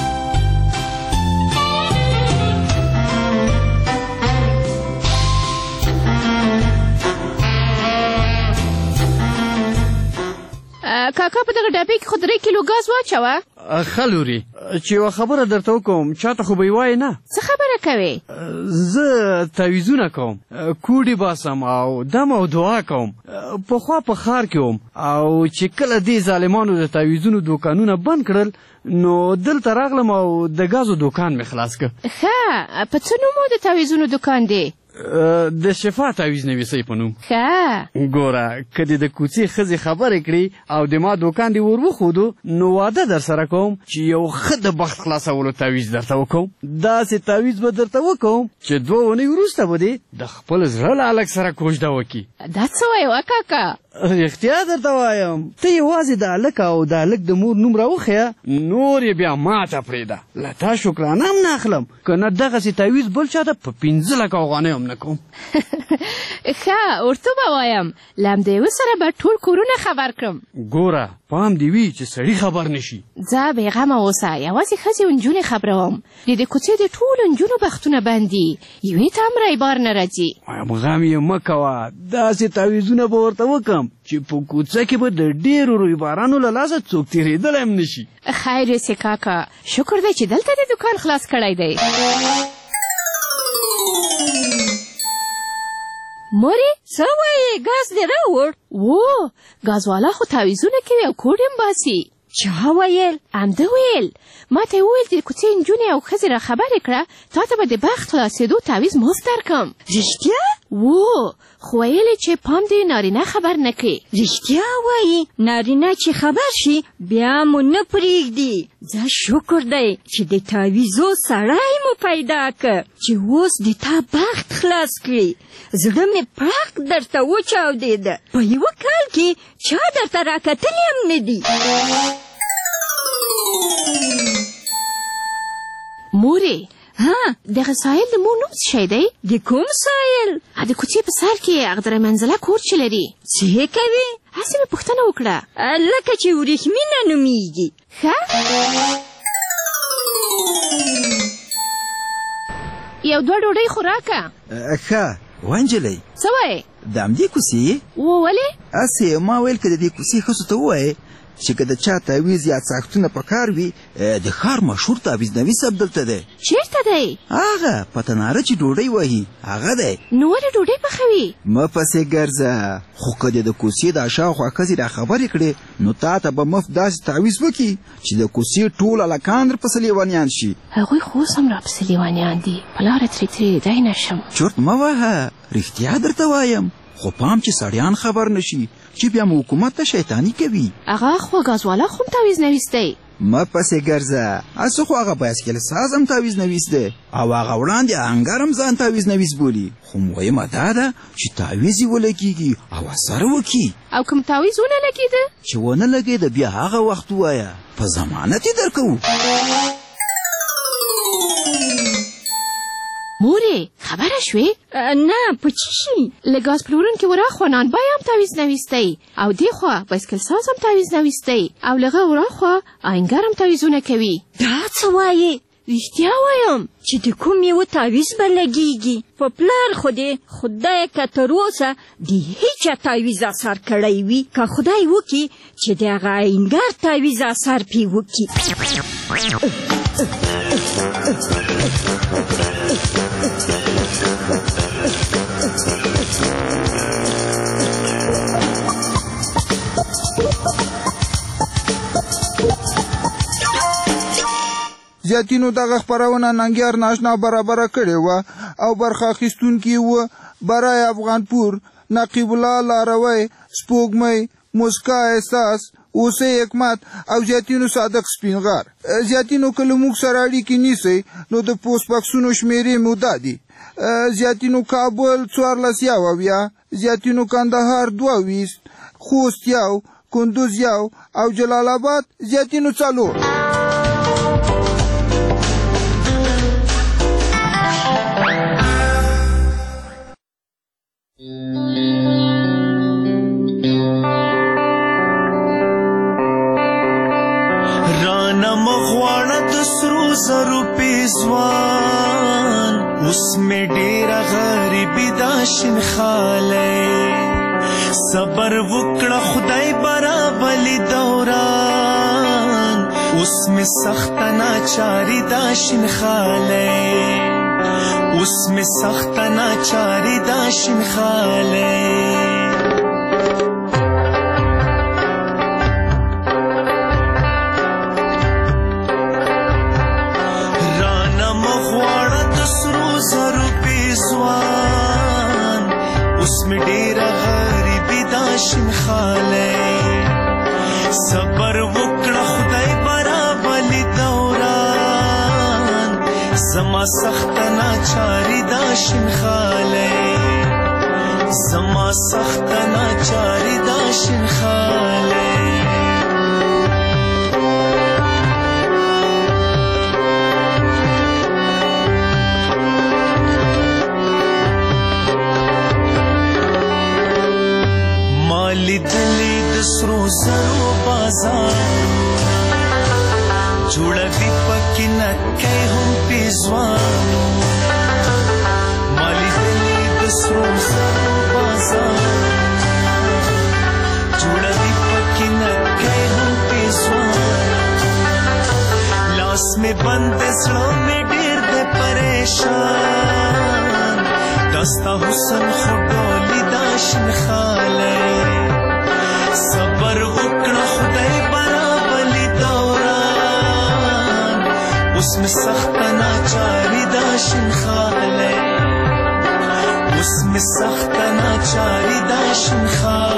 کاکا په دغه ډبې کې خو 3 کیلو ګاز واچوه. ښه لورې چې یوه خبره درته وکړم چاته خو به یې وایې نه. څه خبره کوې؟ زه تعویضونه کوم، کوډې باسم او دم او دعا کوم. پخوا په ښار کې وم او چې کله دې ظالمانو د تعویضونو دوکانونه بند کړل نو دلته راغلم او د ګازو دوکان مې خلاص کړ. ښه په څه نوم د تعویضونو دوکان دی؟ د شفا تعویز نویسۍ په نوم. ښه ګوره که دې د کوڅې ښځې خبرې کړي او د ما دوکان دې ور وښودو نو واده در سره کوم چې یو ښه د بخت خلاصولو تعویز درته وکوم. داسې تعویز به درته وکوم چې 2 اونۍ وروسته به دې د خپل زړه له هلک سره کوژده وکړي. دا څه وایې کاکا؟ رښتیا درته وایم ته یوازې د هلک او د هلک د مور نوم راوښیه نور یې بیا ماته پرېږده. له تا شکرانه هم نه اخلم که نه دغسې تعویز بل چاته په 15 لکه افغانۍ هم نه کوم. ښه ورته به وایم له همدې سره به ټول کورونه خبر کړم. ګوره پام دې وي چې سړي خبر نشي. ځه بېغمه اوسه یوازې ښځې او نجونې خبروم. د کوڅې د ټولو نجونو بختونه بند دي یوې ته هم رایبار نه راځي. غم یې مه کوه داسې تعویزونه به ورته وکړم چې په کوڅه کې به د ډېرو رویبارانو له لاسه څوک تېرېدلی هم نشي. خیر یوسې کاکا شکر دی چې دلته د دوکان خلاص کړی دی. مورې څه وایې ګاز دې راوړ؟ و ګازوالا خو تعویزونه کوي او کوډ هم باسي. چا ویل؟ همده ویل ما ته یې وویل د کوڅې نجونې او ښځې را خبرې کړه تا ته به د بخت خلاصېدو تعویز مفت درکړم. رښتیا؟ و خو ویلې چې پام دې نارینه خبر نه کړي. رښتیا وایي نارینه چې خبر شي بیا مو نه پرېږدي. ځه شکر دی چې د تعویزو سړی مو پیدا که چې اوس د تا بخت خلاص کړي. زړه مې پراخ درته وچاودېده په یوه کال کې چا درته راکتلي هم نه دي. مورې دغه سایل د مور نوم څه شی دی؟ د کوم سایل؟ د کوڅې په سر کې هغه درې منزله کور چې لري. څه یې کوي؟ هسې مې پوښتنه وکړه. لکه چې وریښمینه نومیږي. ښه یو 2 ډوډۍ خو راکه. ښه وانجلۍ څه وایې؟ د همدې کوڅې یې؟ ولې؟ هسې ما ویل که د دې کوڅې ښځو ته ووایې چې که د چا تعویز یا ساختونه په کار وي د ښار مشهور تعویز نویس عبدالته دی. چېرته دی؟ هغه په تناره چې ډوډۍ وهي هغه دی. نو ولې ډوډۍ پخوي؟ مه پسې ګرځه خو که دې د کوڅې دا شاوخوا ښځې را خبرې کړې نو تا ته به مفت داسې تعویز وکړي چې د کوڅې ټول هلکان درپسې لیونیان شي. هغوی خو اوس هم راپسې لیونیان دي په لاره ترې تېرېدی نه شم. چرت مه وهه رښتیا درته وایم خو پام چې سړیان خبر نشي چې بیا مو حکومت ته شیطاني کوي. هغه خو ګازوالا خو هم تعویز نویس دی. مه پسې ګرځه هسې خو هغه بایسکل ساز هم تعویز نویس دی او هغه وړاندې آهنګر هم ځان تعویز نویس بولي. خو مهمه دا ده چې تعویز یې ولګېږي او اثر وکړي. او کوم تعویز ونه لګېده؟ چې ونه لګېده بیا هغه وخت ووایه په ضمانت یې درکوو. مورې خبره شوې؟ نه په څه شي؟ له ګاز پلورونکي وراخوا نانبای هم تعویز نویس دی او دې خوا بایسکل ساز هم تعویز نویس دی او له هغه وراخوا آهنګر هم تعویزونه کوي. دا څه وایې؟ رښتیا وایم چې د کوم یوه تعویز به لګېږي. په پلار خو دې خدای که تر اوسه د هیچا تعویز اثر کړی وي که خدای وکړي چې د هغه آهنګر تعویز اثر پې وکړي. زیاتینو دغه خپرونه ننګیار ناشنا برابره کړې وه او برخه اخیستونکي وه برای افغانپور، نقیب الله لاروی، سپوږمۍ، مسکا احساس، اوسې حکمت او زیاتینو صادق سپینغار. زیاتینو که له موږ سره اړیکې نیسئ نو د پوسټ بکسونو شمېرې مو دا دي: زیاتینو کابل 14 زیاتینو کندهار 22 خوست 1 کندوز 1 او جلال آباد زیاتینو 4. رانا مغواړه د سرو زرو پیزوان اوس مې ډېره غریبي دا شینخالی صبر وکړه خدای برابلي دوران اوس مې سخته ناچاري دا شینخالی اوس مې سخته ناچاري دا شینخالی زرو پیزوان صبر وکړه خدای برابلی دوران زما سخت ناچاری دا شنخالی زما سخت ناچاری دا شنخالی مالی دلی دسرو زرو بازار جوړوي پکې نکې هم پیزوانو مالی دلی دسرو زرو بازار جوړوي پکې نکې هم پیزوانو لاس میں بند زړه میں ډېر دې پریشان دستا حسن خډولي دا شنخالی صبر وکړه خدای برابلی دوران اوس مې سخت ناچاري دا شنخالی اوس مې سخت ناچاري دا شنخالی